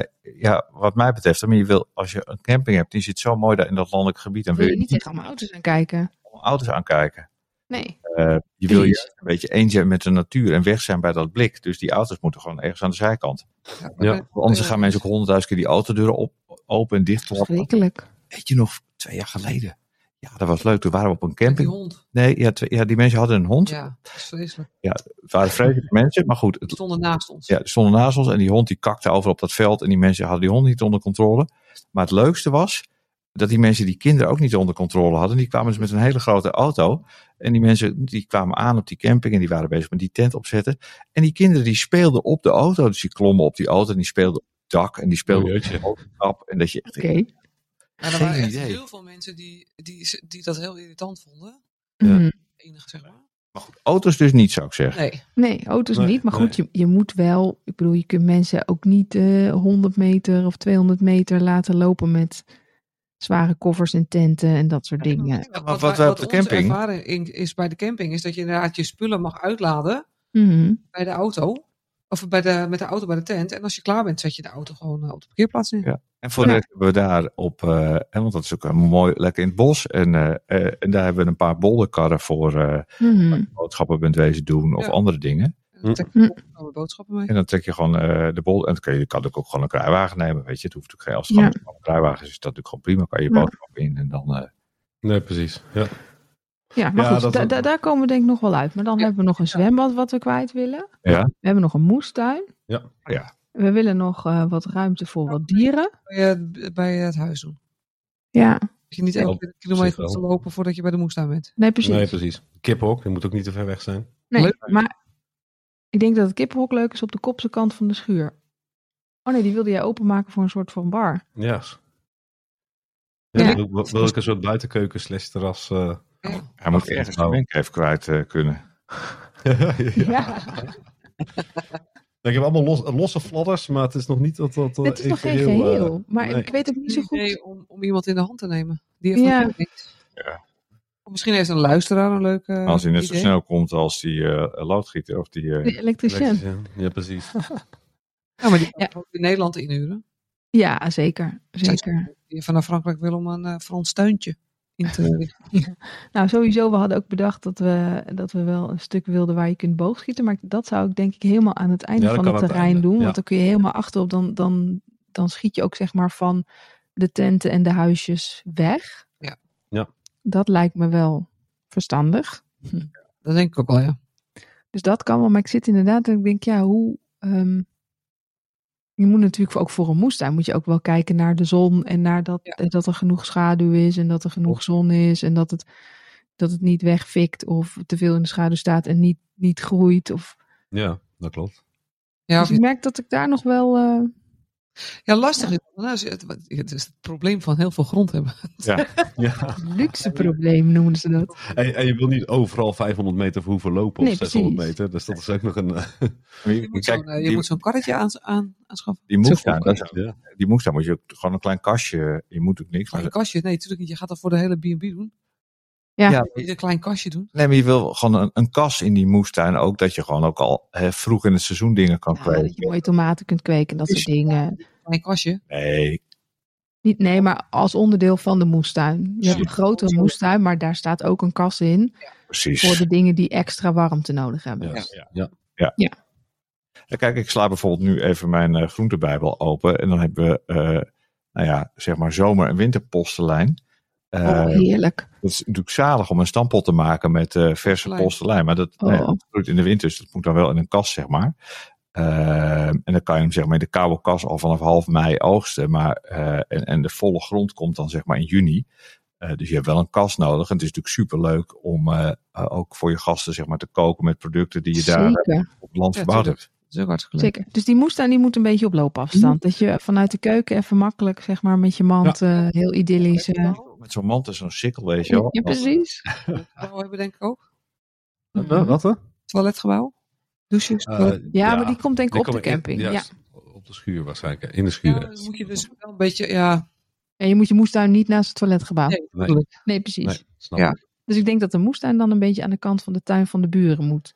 Speaker 1: wat mij betreft, maar je wil, als je een camping hebt, die zit zo mooi daar in dat landelijk gebied. Dan
Speaker 2: wil je niet tegen allemaal auto's aankijken.
Speaker 1: Auto's aankijken.
Speaker 2: Nee.
Speaker 1: Je wil je een beetje eens zijn met de natuur en weg zijn bij dat blik. Dus die auto's moeten gewoon ergens aan de zijkant. Anders gaan mensen ook 100.000 keer die autodeuren open en dicht klappen.
Speaker 2: Verschrikkelijk.
Speaker 1: Weet je nog, 2 jaar geleden? Ja, dat was leuk. Toen waren we op een camping.
Speaker 3: Die hond.
Speaker 1: Nee, die mensen hadden een hond.
Speaker 3: Ja, dat is vreselijk.
Speaker 1: Ja, het waren vreselijke mensen, maar goed.
Speaker 3: Die stonden naast ons.
Speaker 1: Ja, die stonden naast ons en die hond die kakte over op dat veld. En die mensen hadden die hond niet onder controle. Maar het leukste was dat die mensen die kinderen ook niet onder controle hadden. Die kwamen dus met een hele grote auto. En die mensen die kwamen aan op die camping en die waren bezig met die tent opzetten. En die kinderen die speelden op de auto. Dus die klommen op die auto en die speelden op het dak. En die speelden op de autotrap. En dat je echt...
Speaker 2: Oké.
Speaker 3: Ja, er waren echt heel veel mensen die dat heel irritant vonden.
Speaker 2: Ja.
Speaker 3: Enige, zeg maar.
Speaker 1: Maar goed, auto's dus niet, zou ik zeggen.
Speaker 2: Nee, auto's niet. Maar goed, je moet wel... Ik bedoel, je kunt mensen ook niet 100 meter of 200 meter laten lopen met zware koffers en tenten en dat soort dingen.
Speaker 1: Wat op de camping...
Speaker 3: Onze ervaring is bij de camping is dat je inderdaad je spullen mag uitladen bij de auto. Of met de auto bij de tent. En als je klaar bent, zet je de auto gewoon op de parkeerplaats neer.
Speaker 1: Ja. En voor de rest hebben we daar op, want dat is ook mooi, lekker in het bos. En daar hebben we een paar bolderkarren voor waar je boodschappen bent wezen doen of andere dingen.
Speaker 3: En dan trek je gewoon boodschappen mee.
Speaker 1: En dan trek je gewoon de bol. En je kan ook gewoon een kruiwagen nemen, weet je. Het hoeft ook geen, als het gewoon een kruiwagen is, dat natuurlijk gewoon prima. Kan je boodschappen in en dan...
Speaker 4: Nee, precies.
Speaker 2: Ja, maar goed, daar komen we denk ik nog wel uit. Maar dan hebben we nog een zwembad wat we kwijt willen.
Speaker 1: Ja.
Speaker 2: We hebben nog een moestuin.
Speaker 4: Ja.
Speaker 2: We willen nog wat ruimte voor wat dieren.
Speaker 3: Bij het huis doen.
Speaker 2: Ja.
Speaker 3: Dat je niet elke kilometer moet lopen voordat je bij de moestuin bent.
Speaker 2: Nee, precies.
Speaker 4: Kippenhok, die moet ook niet te ver weg zijn.
Speaker 2: Nee, maar ik denk dat het kippenhok leuk is op de kopse kant van de schuur. Oh nee, die wilde jij openmaken voor een soort van bar.
Speaker 4: Ja. Wil ik een soort buitenkeuken / terras...
Speaker 1: Hij moet ergens een wenk even kwijt kunnen.
Speaker 2: Ja.
Speaker 4: Ik heb allemaal losse fladders, maar het is nog niet dat
Speaker 2: het is nog geen geheel. Maar ik weet ook niet zo goed.
Speaker 3: Om iemand in de hand te nemen. Die heeft of misschien heeft een luisteraar een leuke
Speaker 1: als hij net zo snel komt als die loodgieter of die
Speaker 2: elektricien.
Speaker 4: Ja, precies.
Speaker 3: Ja, maar die kan ook in Nederland inhuren.
Speaker 2: Ja, zeker.
Speaker 3: Die vanaf Frankrijk wil om een Frans tuintje in te richten.
Speaker 2: Nou, sowieso, we hadden ook bedacht dat we wel een stuk wilden waar je kunt boogschieten. Maar dat zou ik denk ik helemaal aan het einde van het terrein doen. Want dan kun je helemaal achterop, dan schiet je ook zeg maar van de tenten en de huisjes weg.
Speaker 3: Ja.
Speaker 2: Dat lijkt me wel verstandig.
Speaker 3: Dat denk ik ook wel, ja.
Speaker 2: Dus dat kan wel, maar ik zit inderdaad en ik denk, hoe... je moet natuurlijk ook voor een moestuin moet je ook wel kijken naar de zon en naar dat er genoeg schaduw is en dat er genoeg zon is en dat het niet wegfikt of te veel in de schaduw staat en niet groeit.
Speaker 4: Ja, dat klopt.
Speaker 3: Ja,
Speaker 2: dus ik merk dat ik daar nog wel...
Speaker 3: Ja, lastig is. Het is het probleem van heel veel grond hebben.
Speaker 4: Ja.
Speaker 2: Luxe probleem noemen ze dat.
Speaker 4: En je wil niet overal 500 meter hoeven lopen of 600 meter. Dus dat is ook nog een...
Speaker 3: Je moet zo'n karretje aanschaffen.
Speaker 1: Die moestuin moet je ook gewoon een klein kastje. Je moet ook niks.
Speaker 3: Een kastje? Nee, natuurlijk niet. Je gaat dat voor de hele B&B doen.
Speaker 2: Ja.
Speaker 3: Niet een klein kastje doen.
Speaker 1: Nee, maar je wil gewoon een kas in die moestuin ook. Dat je gewoon ook al vroeg in het seizoen dingen kan kweken.
Speaker 2: Dat je mooie tomaten kunt kweken en dat soort dingen.
Speaker 3: Een kastje?
Speaker 1: Nee,
Speaker 2: maar als onderdeel van de moestuin. Je hebt een grotere moestuin, maar daar staat ook een kas in.
Speaker 1: Precies.
Speaker 2: Voor de dingen die extra warmte nodig hebben.
Speaker 4: Ja.
Speaker 1: Kijk, ik sla bijvoorbeeld nu even mijn groentebijbel open. En dan hebben we, zeg maar zomer- en winterpostelijn.
Speaker 2: Heerlijk.
Speaker 1: Het is natuurlijk zalig om een stampot te maken met verse postelijn. Maar dat groeit in de winter, dus dat moet dan wel in een kas, zeg maar. En dan kan je hem zeg maar in de koude kas al vanaf half mei oogsten. Maar, en de volle grond komt dan zeg maar in juni. Dus je hebt wel een kas nodig. En het is natuurlijk superleuk om ook voor je gasten zeg maar te koken met producten die je daar op het land verbouwd hebt.
Speaker 3: Dat is ook hartstikke leuk.
Speaker 2: Zeker. Dus die moestuin die moet een beetje op loopafstand. Dat je vanuit de keuken even makkelijk zeg maar met je mand heel idyllisch.
Speaker 1: Met zo'n mand en zo'n sikkel, weet je wel.
Speaker 2: Ja, precies.
Speaker 3: Toiletgebouw hebben denk ik ook.
Speaker 4: Wat hè?
Speaker 3: Toiletgebouw. Douches.
Speaker 2: Maar die komt denk ik op de camping. Ja.
Speaker 4: Op de schuur waarschijnlijk. In de schuur.
Speaker 3: Dan moet je dus wel een beetje,
Speaker 2: En je moet je moestuin niet naast het toiletgebouw. Nee, precies.
Speaker 4: Nee, snap ik.
Speaker 2: Dus ik denk dat de moestuin dan een beetje aan de kant van de tuin van de buren moet.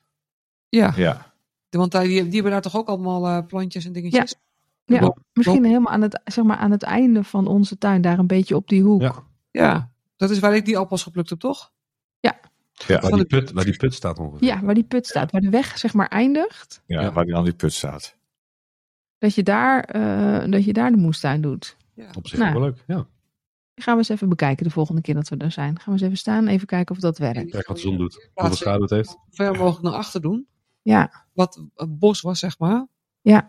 Speaker 3: Ja. Want die hebben daar toch ook allemaal plantjes en dingetjes?
Speaker 2: Ja, misschien helemaal aan het einde van onze tuin, daar een beetje op die hoek.
Speaker 3: Ja, dat is waar ik die appels geplukt heb, toch?
Speaker 2: Ja.
Speaker 4: Waar die put staat ongeveer.
Speaker 2: Ja, waar die put staat. Waar de weg zeg maar eindigt.
Speaker 1: Ja, waar dan die put staat.
Speaker 2: Dat je daar de moestuin doet.
Speaker 4: Ja. Op zich wel leuk, ja.
Speaker 2: Gaan we eens even bekijken de volgende keer dat we er zijn. Gaan we eens even staan, even kijken of dat werkt.
Speaker 4: Kijk wat de zon doet. Hoeveel schaduw het heeft.
Speaker 3: Ver mogelijk naar achter doen.
Speaker 2: Ja.
Speaker 3: Wat een bos was, zeg maar.
Speaker 2: Ja.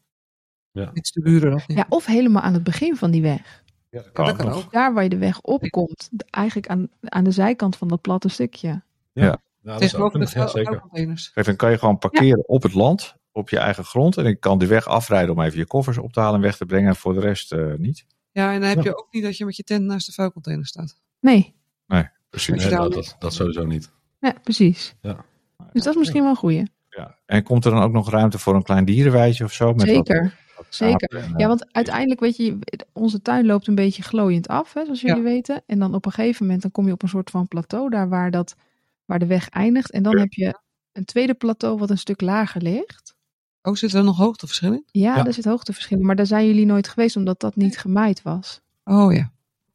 Speaker 3: Iets de buren dat niet.
Speaker 2: Ja, of helemaal aan het begin van die weg.
Speaker 1: Ja, dat kan ook.
Speaker 2: Daar waar je de weg opkomt. Eigenlijk aan de zijkant van dat platte stukje.
Speaker 1: Ja.
Speaker 3: Het is ook de vuilcontainers.
Speaker 1: Dan kan je gewoon parkeren op het land, op je eigen grond. En ik kan de weg afrijden om even je koffers op te halen en weg te brengen. En voor de rest niet.
Speaker 3: Ja, en dan heb je ook niet dat je met je tent naast de vuilcontainer staat.
Speaker 2: Nee,
Speaker 1: precies.
Speaker 4: Dat sowieso niet.
Speaker 2: Ja, precies.
Speaker 4: Ja.
Speaker 2: Dus dat is misschien wel een goeie.
Speaker 1: Ja. En komt er dan ook nog ruimte voor een klein dierenweidje of zo? Met
Speaker 2: Zeker.
Speaker 1: wat
Speaker 2: Zeker. Ja, want uiteindelijk weet je, onze tuin loopt een beetje glooiend af, hè, zoals jullie weten. En dan op een gegeven moment dan kom je op een soort van plateau, daar waar de weg eindigt. En dan heb je een tweede plateau wat een stuk lager ligt.
Speaker 3: Oh, zit er nog hoogteverschil in?
Speaker 2: Ja, daar zit hoogteverschil. Maar daar zijn jullie nooit geweest, omdat dat niet gemaaid was.
Speaker 3: Oh ja.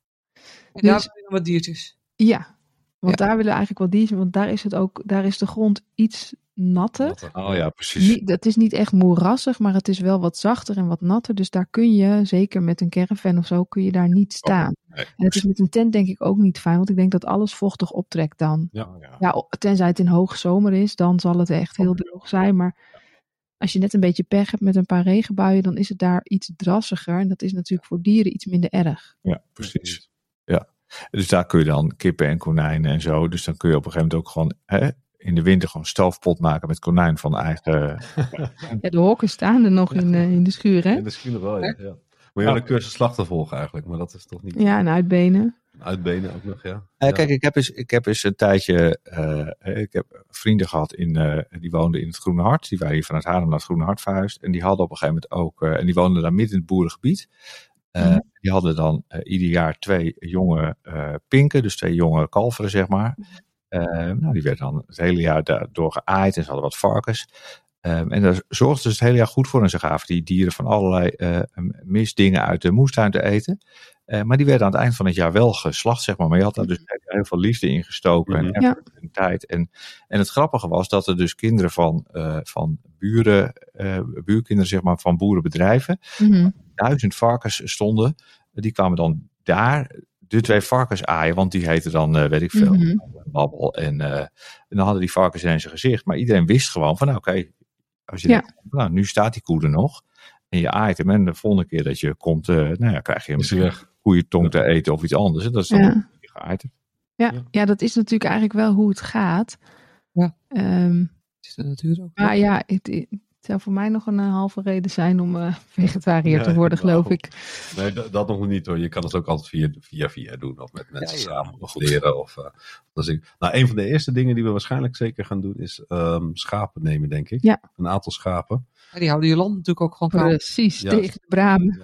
Speaker 3: En daar
Speaker 2: Dus,
Speaker 3: hebben we wat diertjes.
Speaker 2: Ja, want daar willen eigenlijk wel diertjes, want daar is de grond iets natter.
Speaker 1: Oh ja, precies.
Speaker 2: Het is niet echt moerassig, maar het is wel wat zachter en wat natter. Dus daar kun je, zeker met een caravan of zo, kun je daar niet staan.
Speaker 1: Nee,
Speaker 2: en het is met een tent denk ik ook niet fijn, want ik denk dat alles vochtig optrekt dan. Ja, tenzij het in hoogzomer is, dan zal het echt heel droog zijn. Maar als je net een beetje pech hebt met een paar regenbuien, dan is het daar iets drassiger. En dat is natuurlijk voor dieren iets minder erg.
Speaker 1: Ja, precies. Ja. Dus daar kun je dan kippen en konijnen en zo. Dus dan kun je op een gegeven moment ook gewoon in de winter gewoon stoofpot maken met konijn van eigen.
Speaker 2: Ja, de hokken staan er nog in de schuur, hè?
Speaker 4: In de schuur wel, ja. Moet je wel een cursus slachten volgen eigenlijk, maar dat is toch niet.
Speaker 2: Ja, en uitbenen.
Speaker 4: Uitbenen ook nog, ja.
Speaker 1: Kijk, ik heb eens een tijdje. Ik heb vrienden gehad die woonden in het Groene Hart. Die waren hier vanuit Haarlem naar het Groene Hart verhuisd. En die hadden op een gegeven moment ook. En die woonden daar midden in het boerengebied. Die hadden dan ieder jaar 2 jonge pinken, dus 2 jonge kalveren, zeg maar. Die werden dan het hele jaar daardoor geaaid en ze hadden wat varkens. En daar zorgden ze het hele jaar goed voor. En ze gaven die dieren van allerlei misdingen uit de moestuin te eten. Maar die werden aan het eind van het jaar wel geslacht, zeg maar. Maar je had daar dus heel veel liefde in gestoken en effort en tijd. En het grappige was dat er dus kinderen van buurkinderen, zeg maar, van boerenbedrijven, 1000 varkens stonden. Die kwamen dan daar de 2 varkens aaien, want die heten dan, weet ik veel, Babbel. En dan hadden die varkens in zijn gezicht. Maar iedereen wist gewoon van, oké, als je denkt, nu staat die koe er nog. En je aait hem en de volgende keer dat je komt, krijg je hem koeientong te eten of iets anders. En dat is dan geaaid.
Speaker 2: Ja, dat is natuurlijk eigenlijk wel hoe het gaat.
Speaker 3: Ja. Het is de natuur ook.
Speaker 2: Maar ja, het zou voor mij nog een halve reden zijn om vegetariër te worden, geloof ik.
Speaker 4: Nee, dat nog niet hoor. Je kan het ook altijd via doen. Of met mensen samen leren. Een van de eerste dingen die we waarschijnlijk zeker gaan doen is schapen nemen, denk ik. Ja. Een aantal schapen.
Speaker 3: Ja, die houden je land natuurlijk ook gewoon koud.
Speaker 2: Precies, tegen de bramen.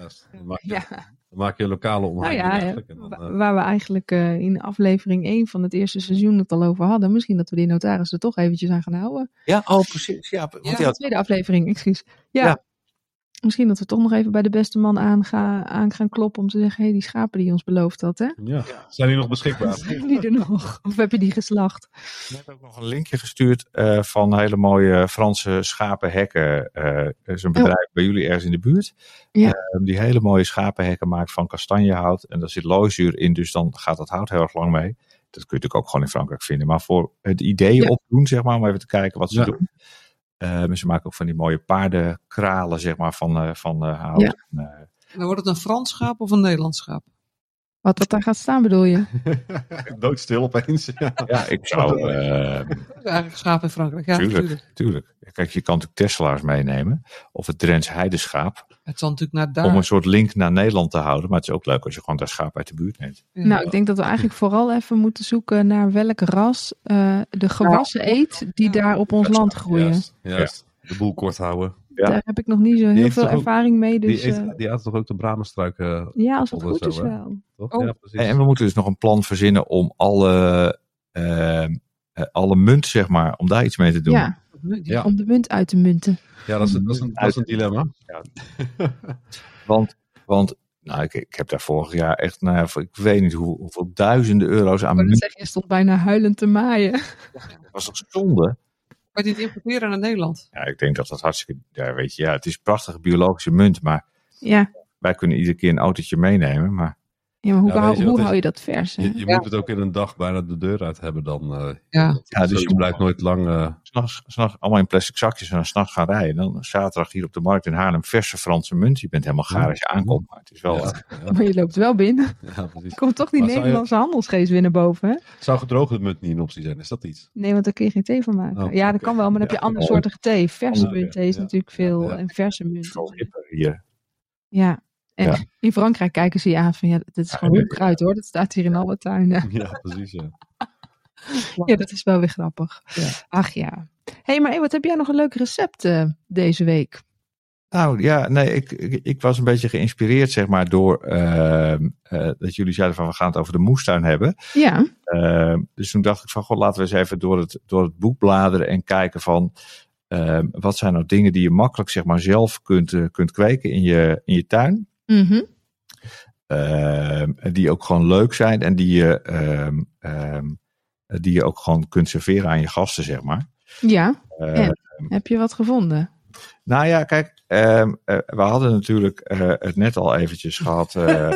Speaker 4: Dan maak je een lokale omgeving.
Speaker 2: Waar we eigenlijk in aflevering 1 van het eerste seizoen het al over hadden. Misschien dat we die notaris er toch eventjes aan gaan houden.
Speaker 1: Ja, precies. Ja,
Speaker 2: de tweede aflevering, excuus. Ja. Misschien dat we toch nog even bij de beste man aan gaan kloppen om te zeggen, die schapen die je ons beloofd had, hè?
Speaker 4: Ja. Zijn die nog beschikbaar?
Speaker 2: Zijn die er nog? Of heb je die geslacht?
Speaker 1: Ik heb ook nog een linkje gestuurd van hele mooie Franse schapenhekken. Er is een bedrijf bij jullie ergens in de buurt.
Speaker 2: Ja.
Speaker 1: Die hele mooie schapenhekken maakt van kastanjehout. En daar zit looizuur in, dus dan gaat dat hout heel erg lang mee. Dat kun je natuurlijk ook gewoon in Frankrijk vinden. Maar voor het idee opdoen, zeg maar, om even te kijken wat ze doen. Ze maken ook van die mooie paardenkralen, zeg maar, van hout.
Speaker 2: Ja.
Speaker 3: Dan wordt het een Frans schaap of een Nederlands schaap?
Speaker 2: Wat daar gaat staan, bedoel je?
Speaker 4: Doodstil opeens.
Speaker 1: Ja, ik zou...
Speaker 3: Eigenlijk schaap in Frankrijk, ja.
Speaker 1: Tuurlijk. Kijk, je kan natuurlijk Tesla's meenemen. Of het Drents heideschaap.
Speaker 3: Het zal natuurlijk naar daar...
Speaker 1: Om een soort link naar Nederland te houden. Maar het is ook leuk als je gewoon daar schaap uit de buurt neemt.
Speaker 3: Ja.
Speaker 2: Nou, ik denk dat we eigenlijk vooral even moeten zoeken naar welk ras de gewassen eet die daar op ons land groeien.
Speaker 4: Juist. De boel kort houden.
Speaker 1: Ja.
Speaker 2: Daar heb ik nog niet zo heel veel ervaring mee. Dus,
Speaker 4: die aten toch ook de bramenstruiken?
Speaker 2: Ja, als het goed is wel.
Speaker 3: Oh.
Speaker 4: Ja, precies.
Speaker 1: En we moeten dus nog een plan verzinnen om alle munt, zeg maar, om daar iets mee te doen.
Speaker 2: Ja, om de munt uit te munten.
Speaker 4: Ja, dat is een dilemma.
Speaker 1: Ja. Want nou, ik heb daar vorig jaar echt, ik weet niet hoeveel duizenden euro's aan munt.
Speaker 2: Je stond bijna huilend te maaien.
Speaker 1: Dat was toch zonde?
Speaker 3: Kan je het importeren naar Nederland?
Speaker 1: Ja, ik denk dat dat hartstikke, het is prachtige biologische munt, maar wij kunnen iedere keer een autootje meenemen, maar...
Speaker 2: Ja, maar hoe hou je dat vers? Hè?
Speaker 4: Je moet het ook in een dag bijna de deur uit hebben dan.
Speaker 1: Dus
Speaker 4: je blijft nooit lang...
Speaker 1: S'nachts allemaal in plastic zakjes en dan 's nachts gaan rijden. Dan zaterdag hier op de markt in Haarlem verse Franse munt. Je bent helemaal gaar als je aankomt, maar het is wel...
Speaker 2: Maar je loopt wel binnen.
Speaker 4: Ja, precies.
Speaker 2: Komt toch die Nederlandse handelsgeest weer naar boven, hè?
Speaker 4: Zou gedroogde munt niet een optie zijn? Is dat iets?
Speaker 2: Nee, want daar kun je geen thee van maken. Dat kan wel, maar dan heb je andere soorten thee. Verse muntthee is natuurlijk veel. En verse munt.
Speaker 1: Hier.
Speaker 2: Ja. En in Frankrijk kijken ze je aan van, dit is gewoon onkruid hoor. Dat staat hier in alle tuinen.
Speaker 4: Ja, precies, ja.
Speaker 2: Ja, dat is wel weer grappig. Ja. Ach ja. Hé, maar wat heb jij nog een leuk recept deze week?
Speaker 1: Nou ja, nee, ik was een beetje geïnspireerd, zeg maar, door dat jullie zeiden van we gaan het over de moestuin hebben.
Speaker 2: Ja.
Speaker 1: Dus toen dacht ik van, god, laten we eens even door het boek bladeren en kijken van wat zijn nou dingen die je makkelijk, zeg maar, zelf kunt kweken in je tuin.
Speaker 2: Mm-hmm.
Speaker 1: Die ook gewoon leuk zijn en die je ook gewoon kunt serveren aan je gasten, zeg maar.
Speaker 2: Ja, heb je wat gevonden?
Speaker 1: Nou ja, kijk, we hadden natuurlijk het net al eventjes gehad. Er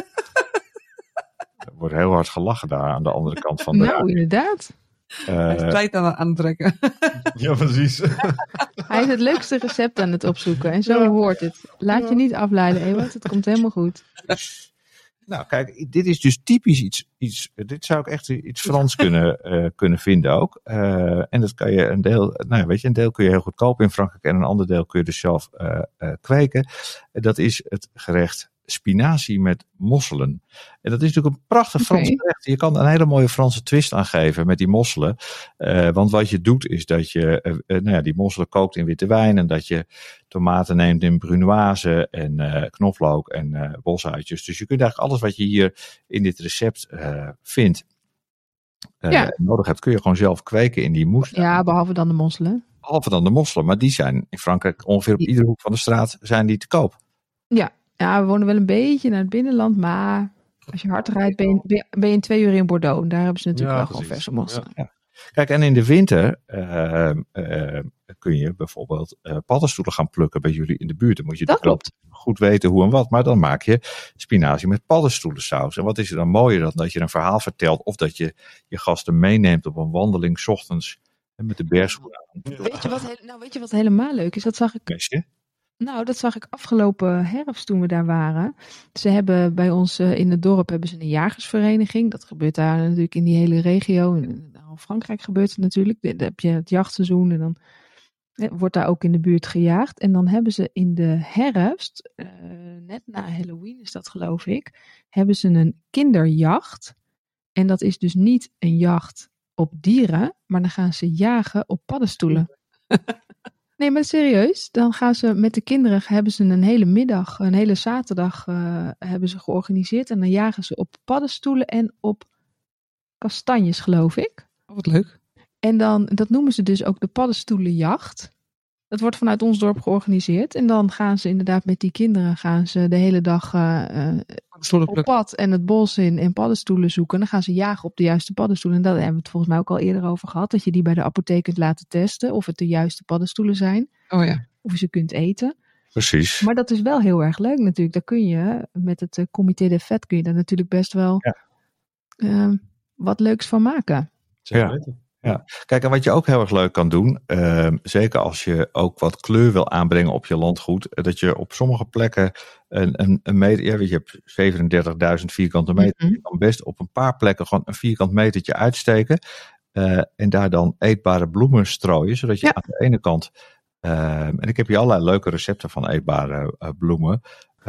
Speaker 1: wordt heel hard gelachen daar aan de andere kant van de
Speaker 2: Nou, inderdaad.
Speaker 3: Hij is tijd aan het trekken.
Speaker 4: Ja, precies.
Speaker 2: Hij is het leukste recept aan het opzoeken. En zo hoort het. Laat je niet afleiden, Ewart. Het komt helemaal goed.
Speaker 1: Nou, kijk, dit is dus typisch iets. Dit zou ik echt iets Frans kunnen vinden ook. En dat kan je een deel kun je heel goedkoop in Frankrijk en een ander deel kun je dus zelf kweken. Dat is het gerecht spinazie met mosselen. En dat is natuurlijk een prachtig Frans gerecht. Je kan een hele mooie Franse twist aan geven met die mosselen. Want wat je doet is dat je die mosselen kookt in witte wijn en dat je tomaten neemt in brunoise en knoflook en bosuitjes. Dus je kunt eigenlijk alles wat je hier in dit recept vindt nodig hebt, kun je gewoon zelf kweken in die moestuin.
Speaker 2: Ja, behalve dan de mosselen.
Speaker 1: Behalve dan de mosselen, maar die zijn in Frankrijk ongeveer op iedere hoek van de straat zijn die te koop.
Speaker 2: Ja, we wonen wel een beetje naar het binnenland, maar als je hard rijdt ben je in 2 uur in Bordeaux. En daar hebben ze natuurlijk wel gewoon verse mosselen.
Speaker 1: Ja. Kijk, en in de winter kun je bijvoorbeeld paddenstoelen gaan plukken bij jullie in de buurt. Dan moet je klopt. Goed weten hoe en wat, maar dan maak je spinazie met paddenstoelensaus. En wat is er dan mooier dan dat je een verhaal vertelt of dat je je gasten meeneemt op een wandeling 's ochtends met de bergschoenen aan.
Speaker 2: Weet je wat helemaal leuk is? Dat zag ik... Nou, dat zag ik afgelopen herfst toen we daar waren. Ze hebben bij ons in het dorp een jagersvereniging. Dat gebeurt daar natuurlijk in die hele regio. In Frankrijk gebeurt het natuurlijk. Dan heb je het jachtseizoen en dan wordt daar ook in de buurt gejaagd. En dan hebben ze in de herfst, net na Halloween is dat geloof ik, hebben ze een kinderjacht. En dat is dus niet een jacht op dieren, maar dan gaan ze jagen op paddenstoelen. Nee, maar serieus, dan gaan ze met de kinderen, hebben ze een hele middag, een hele zaterdag hebben ze georganiseerd. En dan jagen ze op paddenstoelen en op kastanjes, geloof ik.
Speaker 3: Oh, wat leuk.
Speaker 2: En dan, dat noemen ze dus ook de paddenstoelenjacht. Dat wordt vanuit ons dorp georganiseerd. En dan gaan ze inderdaad met die kinderen de hele dag op pad en het bos in en paddenstoelen zoeken. En dan gaan ze jagen op de juiste paddenstoelen. En daar hebben we het volgens mij ook al eerder over gehad. Dat je die bij de apotheek kunt laten testen of het de juiste paddenstoelen zijn.
Speaker 3: Oh ja.
Speaker 2: Of je ze kunt eten.
Speaker 1: Precies.
Speaker 2: Maar dat is wel heel erg leuk natuurlijk. Daar kun je met het Comité des Fêtes kun je daar natuurlijk best wel wat leuks van maken.
Speaker 1: Ja, kijk, en wat je ook heel erg leuk kan doen, zeker als je ook wat kleur wil aanbrengen op je landgoed, dat je op sommige plekken een meter, je hebt 37.000 vierkante meter, je kan best op een paar plekken gewoon een vierkant metertje uitsteken en daar dan eetbare bloemen strooien, zodat je aan de ene kant, en ik heb hier allerlei leuke recepten van eetbare bloemen.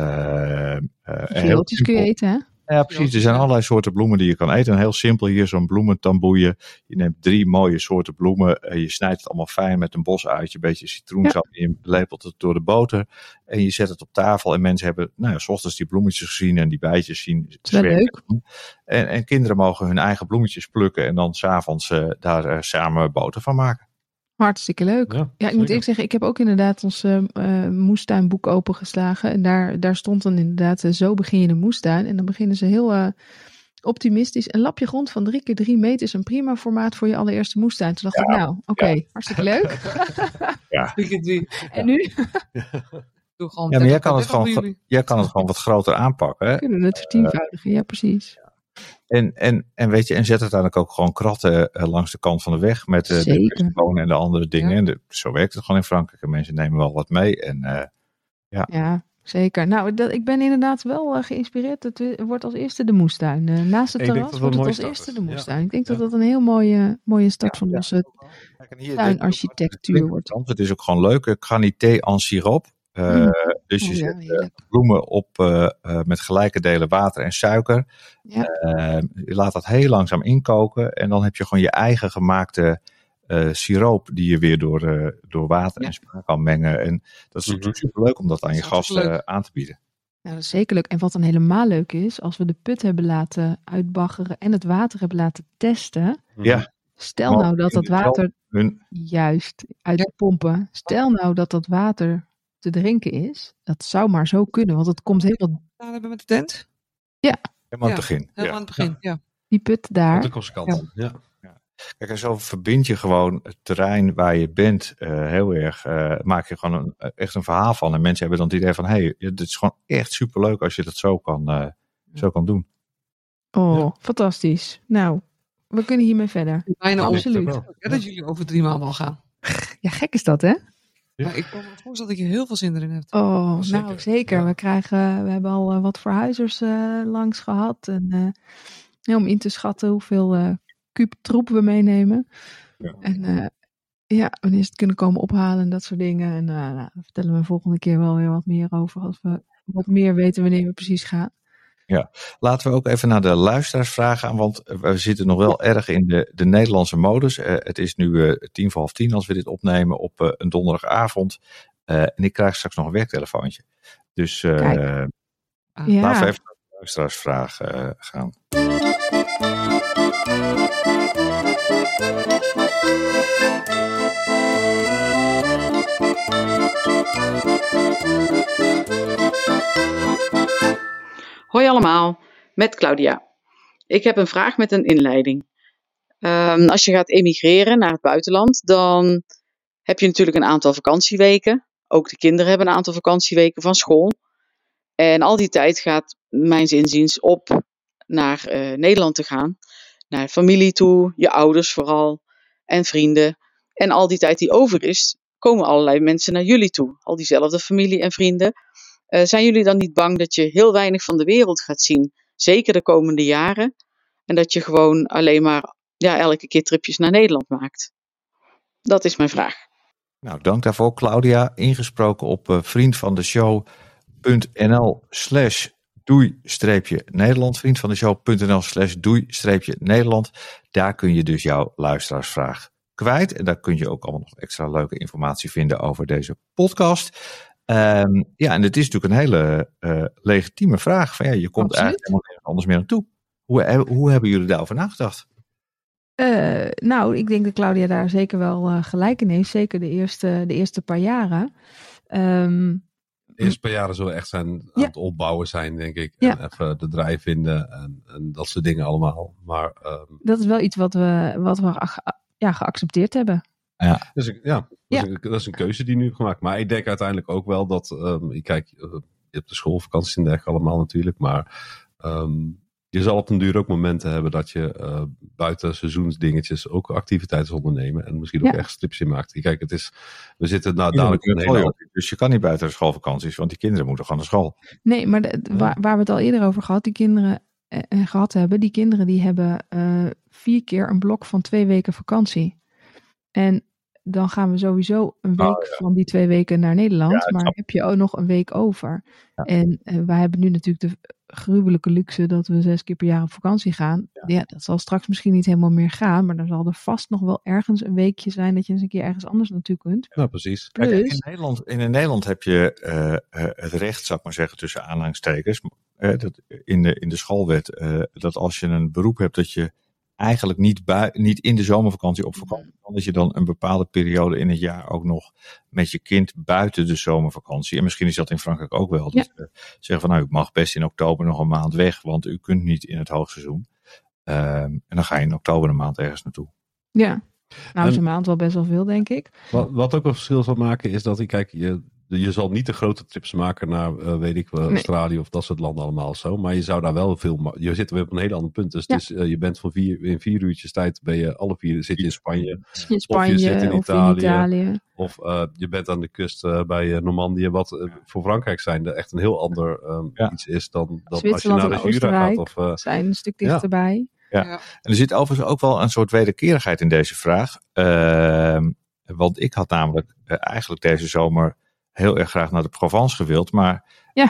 Speaker 2: Geeltjes kun je eten, hè?
Speaker 1: Ja, precies. Er zijn allerlei soorten bloemen die je kan eten. En heel simpel hier zo'n bloementamboeje. Je neemt 3 mooie soorten bloemen. Je snijdt het allemaal fijn met een bosuitje, een beetje citroensap. Ja. Je lepelt het door de boter. En je zet het op tafel. En mensen hebben, 's ochtends die bloemetjes gezien en die bijtjes zien.
Speaker 2: Dat is wel leuk.
Speaker 1: En kinderen mogen hun eigen bloemetjes plukken. En dan 's avonds daar samen boter van maken.
Speaker 2: Hartstikke leuk. Ja, ik moet eerlijk zeggen, ik heb ook inderdaad ons moestuinboek opengeslagen. En daar stond dan inderdaad, zo begin je de moestuin. En dan beginnen ze heel optimistisch. Een lapje grond van 3 keer 3 meter is een prima formaat voor je allereerste moestuin. Toen dacht ik, oké, hartstikke leuk.
Speaker 3: Ja. 3 keer 3.
Speaker 2: En nu?
Speaker 1: Maar jij kan het gewoon wat groter aanpakken. Hè?
Speaker 2: Kunnen we het vertienvoudigen, ja precies.
Speaker 1: En weet je, en zet het dan ook gewoon kratten langs de kant van de weg met de bonen en de andere dingen. Ja. En zo werkt het gewoon in Frankrijk. En mensen nemen wel wat mee. En,
Speaker 2: ja, zeker. Nou, ik ben inderdaad wel geïnspireerd. Het wordt als eerste de moestuin. Naast het terras wordt het als eerste de moestuin. Ik denk dat dat een heel mooie start van onze tuinarchitectuur wordt.
Speaker 1: Het is ook gewoon leuk. Granité en siroop. Dus je zet bloemen op met gelijke delen water en suiker. Ja. Je laat dat heel langzaam inkoken. En dan heb je gewoon je eigen gemaakte siroop die je weer door water en smaak kan mengen. En dat is natuurlijk superleuk om dat aan je gasten aan te bieden.
Speaker 2: Nou, dat is zeker leuk. En wat dan helemaal leuk is, als we de put hebben laten uitbaggeren en het water hebben laten testen.
Speaker 1: Ja.
Speaker 2: Stel nou dat water juist uit de pompen. Stel nou dat water te drinken is. Dat zou maar zo kunnen, want het komt helemaal...
Speaker 3: Daar hebben we met de tent?
Speaker 2: Ja.
Speaker 1: Helemaal aan het begin.
Speaker 3: Helemaal aan het begin, ja.
Speaker 2: Die put daar.
Speaker 4: Op de kostkant, ja.
Speaker 1: Kijk, en zo verbind je gewoon het terrein waar je bent heel erg. Maak je gewoon echt een verhaal van. En mensen hebben dan het idee van, dit is gewoon echt superleuk als je dat zo kan doen.
Speaker 2: Oh, fantastisch. Nou, we kunnen hiermee verder.
Speaker 3: Bijna absoluut. Dat jullie over 3 maanden al gaan.
Speaker 2: Ja, gek is dat, hè?
Speaker 3: Ja, ik kan me voorstellen dat je heel veel zin erin hebt.
Speaker 2: Oh, nou zeker. Ja. We hebben al wat verhuizers langs gehad. En om in te schatten hoeveel kuub troep we meenemen. Ja. En wanneer ze het kunnen komen ophalen en dat soort dingen. En daar vertellen we de volgende keer wel weer wat meer over. Als we wat meer weten wanneer we precies gaan.
Speaker 1: Ja, laten we ook even naar de luisteraarsvragen gaan, want we zitten nog wel erg in de Nederlandse modus. Het is nu 10:45 als we dit opnemen op een donderdagavond. En ik krijg straks nog een werktelefoontje. Dus laten we even naar de luisteraarsvraag gaan.
Speaker 5: Hoi allemaal, met Claudia. Ik heb een vraag met een inleiding. Als je gaat emigreren naar het buitenland, dan heb je natuurlijk een aantal vakantieweken. Ook de kinderen hebben een aantal vakantieweken van school. En al die tijd gaat, mijns inziens, op naar Nederland te gaan. Naar familie toe, je ouders vooral en vrienden. En al die tijd die over is, komen allerlei mensen naar jullie toe. Al diezelfde familie en vrienden. Zijn jullie dan niet bang dat je heel weinig van de wereld gaat zien? Zeker de komende jaren. En dat je gewoon alleen maar elke keer tripjes naar Nederland maakt? Dat is mijn vraag.
Speaker 1: Nou, dank daarvoor Claudia. Ingesproken op vriendvandeshow.nl/doei-Nederland. Vriendvandeshow.nl/doei-Nederland. Daar kun je dus jouw luisteraarsvraag kwijt. En daar kun je ook allemaal nog extra leuke informatie vinden over deze podcast. En het is natuurlijk een hele legitieme vraag. Van, je komt eigenlijk helemaal nergens anders meer naartoe. Hoe hebben jullie daarover nagedacht?
Speaker 2: Nou, ik denk dat Claudia daar zeker wel gelijk in heeft. Zeker de eerste paar jaren.
Speaker 4: De eerste paar jaren zullen echt zijn aan het opbouwen zijn, denk ik. En even de draai vinden en dat soort dingen allemaal. Maar
Speaker 2: dat is wel iets wat we geaccepteerd hebben.
Speaker 4: Ja. Dat is een keuze die nu heeft gemaakt. Maar ik denk uiteindelijk ook wel dat... je hebt de schoolvakanties en dergelijke allemaal natuurlijk. Maar je zal op den duur ook momenten hebben dat je buiten seizoensdingetjes ook activiteiten ondernemen. En misschien ook echt strips in maakt. Kijk, we zitten dadelijk in een hele...
Speaker 1: Dus je kan niet buiten de schoolvakanties, want die kinderen moeten gewoon naar school.
Speaker 2: Nee, maar waar we het al eerder over gehad hebben, die kinderen die hebben 4 keer een blok van 2 weken vakantie. En dan gaan we sowieso een week van die 2 weken naar Nederland. Maar heb je ook nog een week over. Ja. En wij hebben nu natuurlijk de gruwelijke luxe dat we 6 keer per jaar op vakantie gaan. Ja, dat zal straks misschien niet helemaal meer gaan. Maar dan zal er vast nog wel ergens een weekje zijn dat je eens een keer ergens anders naartoe kunt.
Speaker 4: Ja, precies.
Speaker 2: Plus,
Speaker 1: Kijk, in Nederland heb je het recht, zou ik maar zeggen, tussen aanhalingstekens. In de schoolwet. Dat als je een beroep hebt dat je eigenlijk niet in de zomervakantie op vakantie kan. Dat je dan een bepaalde periode in het jaar ook nog met je kind buiten de zomervakantie. En misschien is dat in Frankrijk ook wel. Dat ze zeggen van u mag best in oktober nog een maand weg. Want u kunt niet in het hoogseizoen. En dan ga je in oktober een maand ergens naartoe.
Speaker 2: Ja, nou is een maand wel best wel veel, denk ik.
Speaker 4: Wat ook een verschil zal maken is dat je zal niet de grote trips maken naar, Australië of dat soort landen allemaal zo. Maar je zou daar wel je zit weer op een heel ander punt. Dus je bent in 4 uurtjes tijd ben je alle 4 zit je in Spanje.
Speaker 2: Of je zit in Italië.
Speaker 4: Of je bent aan de kust bij Normandië. Wat voor Frankrijk zijn echt een heel ander iets is dan als je naar de Jura gaat.
Speaker 2: Zijn een stuk dichterbij.
Speaker 1: Ja. En er zit overigens ook wel een soort wederkerigheid in deze vraag. Want ik had namelijk eigenlijk deze zomer heel erg graag naar de Provence gewild. Maar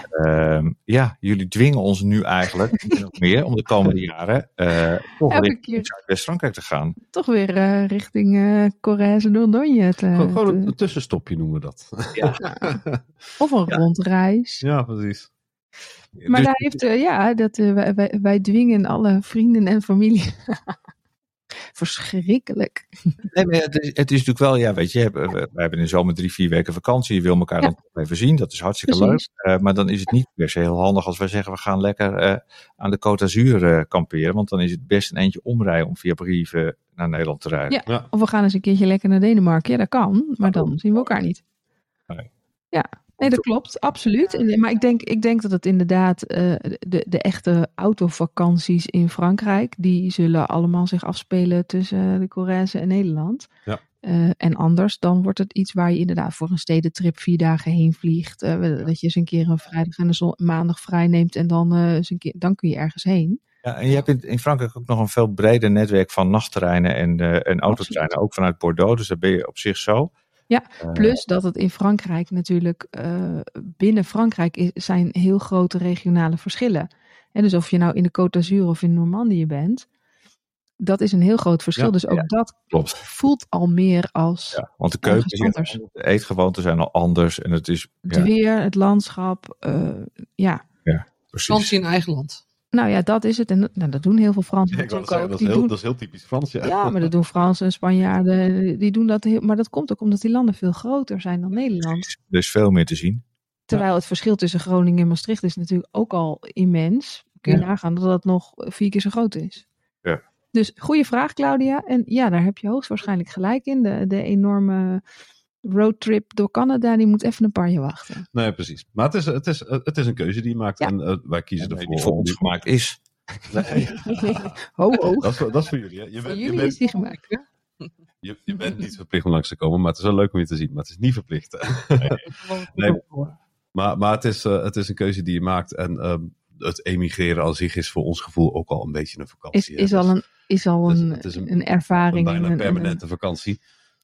Speaker 1: jullie dwingen ons nu eigenlijk nog meer om de komende jaren toch richting Zuidwest-Frankrijk te gaan.
Speaker 2: Toch weer richting Corrèze Dordogne.
Speaker 4: Gewoon een tussenstopje noemen we dat.
Speaker 2: Ja. Of een rondreis.
Speaker 4: Ja, precies.
Speaker 2: Maar daar heeft wij dwingen alle vrienden en familie. Verschrikkelijk.
Speaker 1: Nee, maar het is natuurlijk wel, weet je, we hebben in de zomer 3-4 weken vakantie. Je wil elkaar dan toch even zien. Dat is hartstikke leuk. Maar dan is het niet per se heel handig als wij zeggen we gaan lekker aan de Côte d'Azur kamperen. Want dan is het best een eentje omrijden om via Brive naar Nederland te rijden.
Speaker 2: Ja. Of we gaan eens een keertje lekker naar Denemarken. Ja, dat kan. Maar dan zien we elkaar niet.
Speaker 1: Nee.
Speaker 2: Ja. Nee, dat klopt, absoluut. Maar ik denk dat het inderdaad de echte autovakanties in Frankrijk, die zullen allemaal zich afspelen tussen de Corrèze en Nederland.
Speaker 4: Ja.
Speaker 2: En anders, dan wordt het iets waar je inderdaad voor een stedentrip 4 dagen heen vliegt. Dat je eens een keer een vrijdag en een maandag vrij neemt en dan kun je ergens heen.
Speaker 1: Ja, en je hebt in Frankrijk ook nog een veel breder netwerk van nachtterreinen en autotreinen, ook vanuit Bordeaux. Dus daar ben je op zich zo.
Speaker 2: Ja, plus dat het in Frankrijk natuurlijk, binnen Frankrijk zijn heel grote regionale verschillen. En dus of je nou in de Côte d'Azur of in Normandië bent, dat is een heel groot verschil. Ja, dus ook dat voelt al meer als. Ja,
Speaker 1: want de keuken is anders. De eetgewoonten zijn al anders. En het is.
Speaker 2: Het weer, het landschap.
Speaker 1: Ja, precies.
Speaker 3: Vakantie in eigen land.
Speaker 2: Nou ja, dat is het. En dat doen heel veel Fransen natuurlijk ook.
Speaker 4: Dat is heel typisch Frans,
Speaker 2: Ja, maar dat doen Fransen en Spanjaarden. Die doen dat maar dat komt ook omdat die landen veel groter zijn dan Nederland.
Speaker 1: Er is veel meer te zien.
Speaker 2: Terwijl het verschil tussen Groningen en Maastricht is natuurlijk ook al immens. Kun je nagaan dat dat nog 4 keer zo groot is.
Speaker 1: Ja.
Speaker 2: Dus goede vraag, Claudia. En ja, daar heb je hoogstwaarschijnlijk gelijk in. De enorme roadtrip door Canada, die moet even een paar jaar wachten.
Speaker 4: Nee, precies. Maar het is een keuze die je maakt. Ja. En wij kiezen ervoor.
Speaker 1: Die voor ons gemaakt is.
Speaker 4: Nee.
Speaker 2: Ho.
Speaker 4: Dat is voor jullie. Hè?
Speaker 2: Voor jullie is die gemaakt. Ja?
Speaker 4: Je bent niet verplicht om langs te komen, maar het is wel leuk om je te zien. Maar het is niet verplicht. Nee. Maar het is een keuze die je maakt. En het emigreren aan zich is voor ons gevoel ook al een beetje een vakantie.
Speaker 2: Is al een ervaring.
Speaker 4: Bijna een permanente vakantie.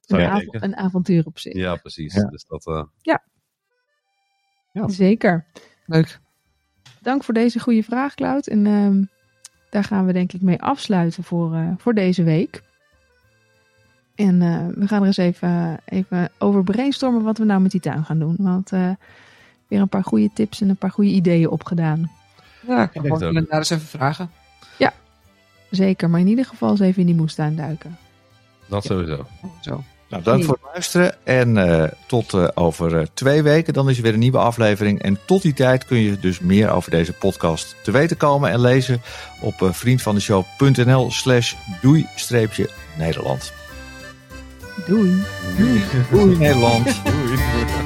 Speaker 2: Een avontuur op zich.
Speaker 4: Ja, precies. Ja. Dus dat,
Speaker 2: ja, zeker.
Speaker 3: Leuk.
Speaker 2: Dank voor deze goede vraag, Cloud. En daar gaan we denk ik mee afsluiten voor deze week. En we gaan er eens even over brainstormen wat we nou met die tuin gaan doen. Want weer een paar goede tips en een paar goede ideeën opgedaan.
Speaker 3: Ja, ik kan gewoon daar eens even vragen.
Speaker 2: zeker. Maar in ieder geval eens even in die moestuin duiken.
Speaker 4: Dat sowieso.
Speaker 3: Zo.
Speaker 1: Nou, dank voor het luisteren en tot over 2 weken. Dan is er weer een nieuwe aflevering. En tot die tijd kun je dus meer over deze podcast te weten komen en lezen op vriendvandeshow.nl/doei-Nederland.
Speaker 2: Doei.
Speaker 1: Doei Nederland. Doei.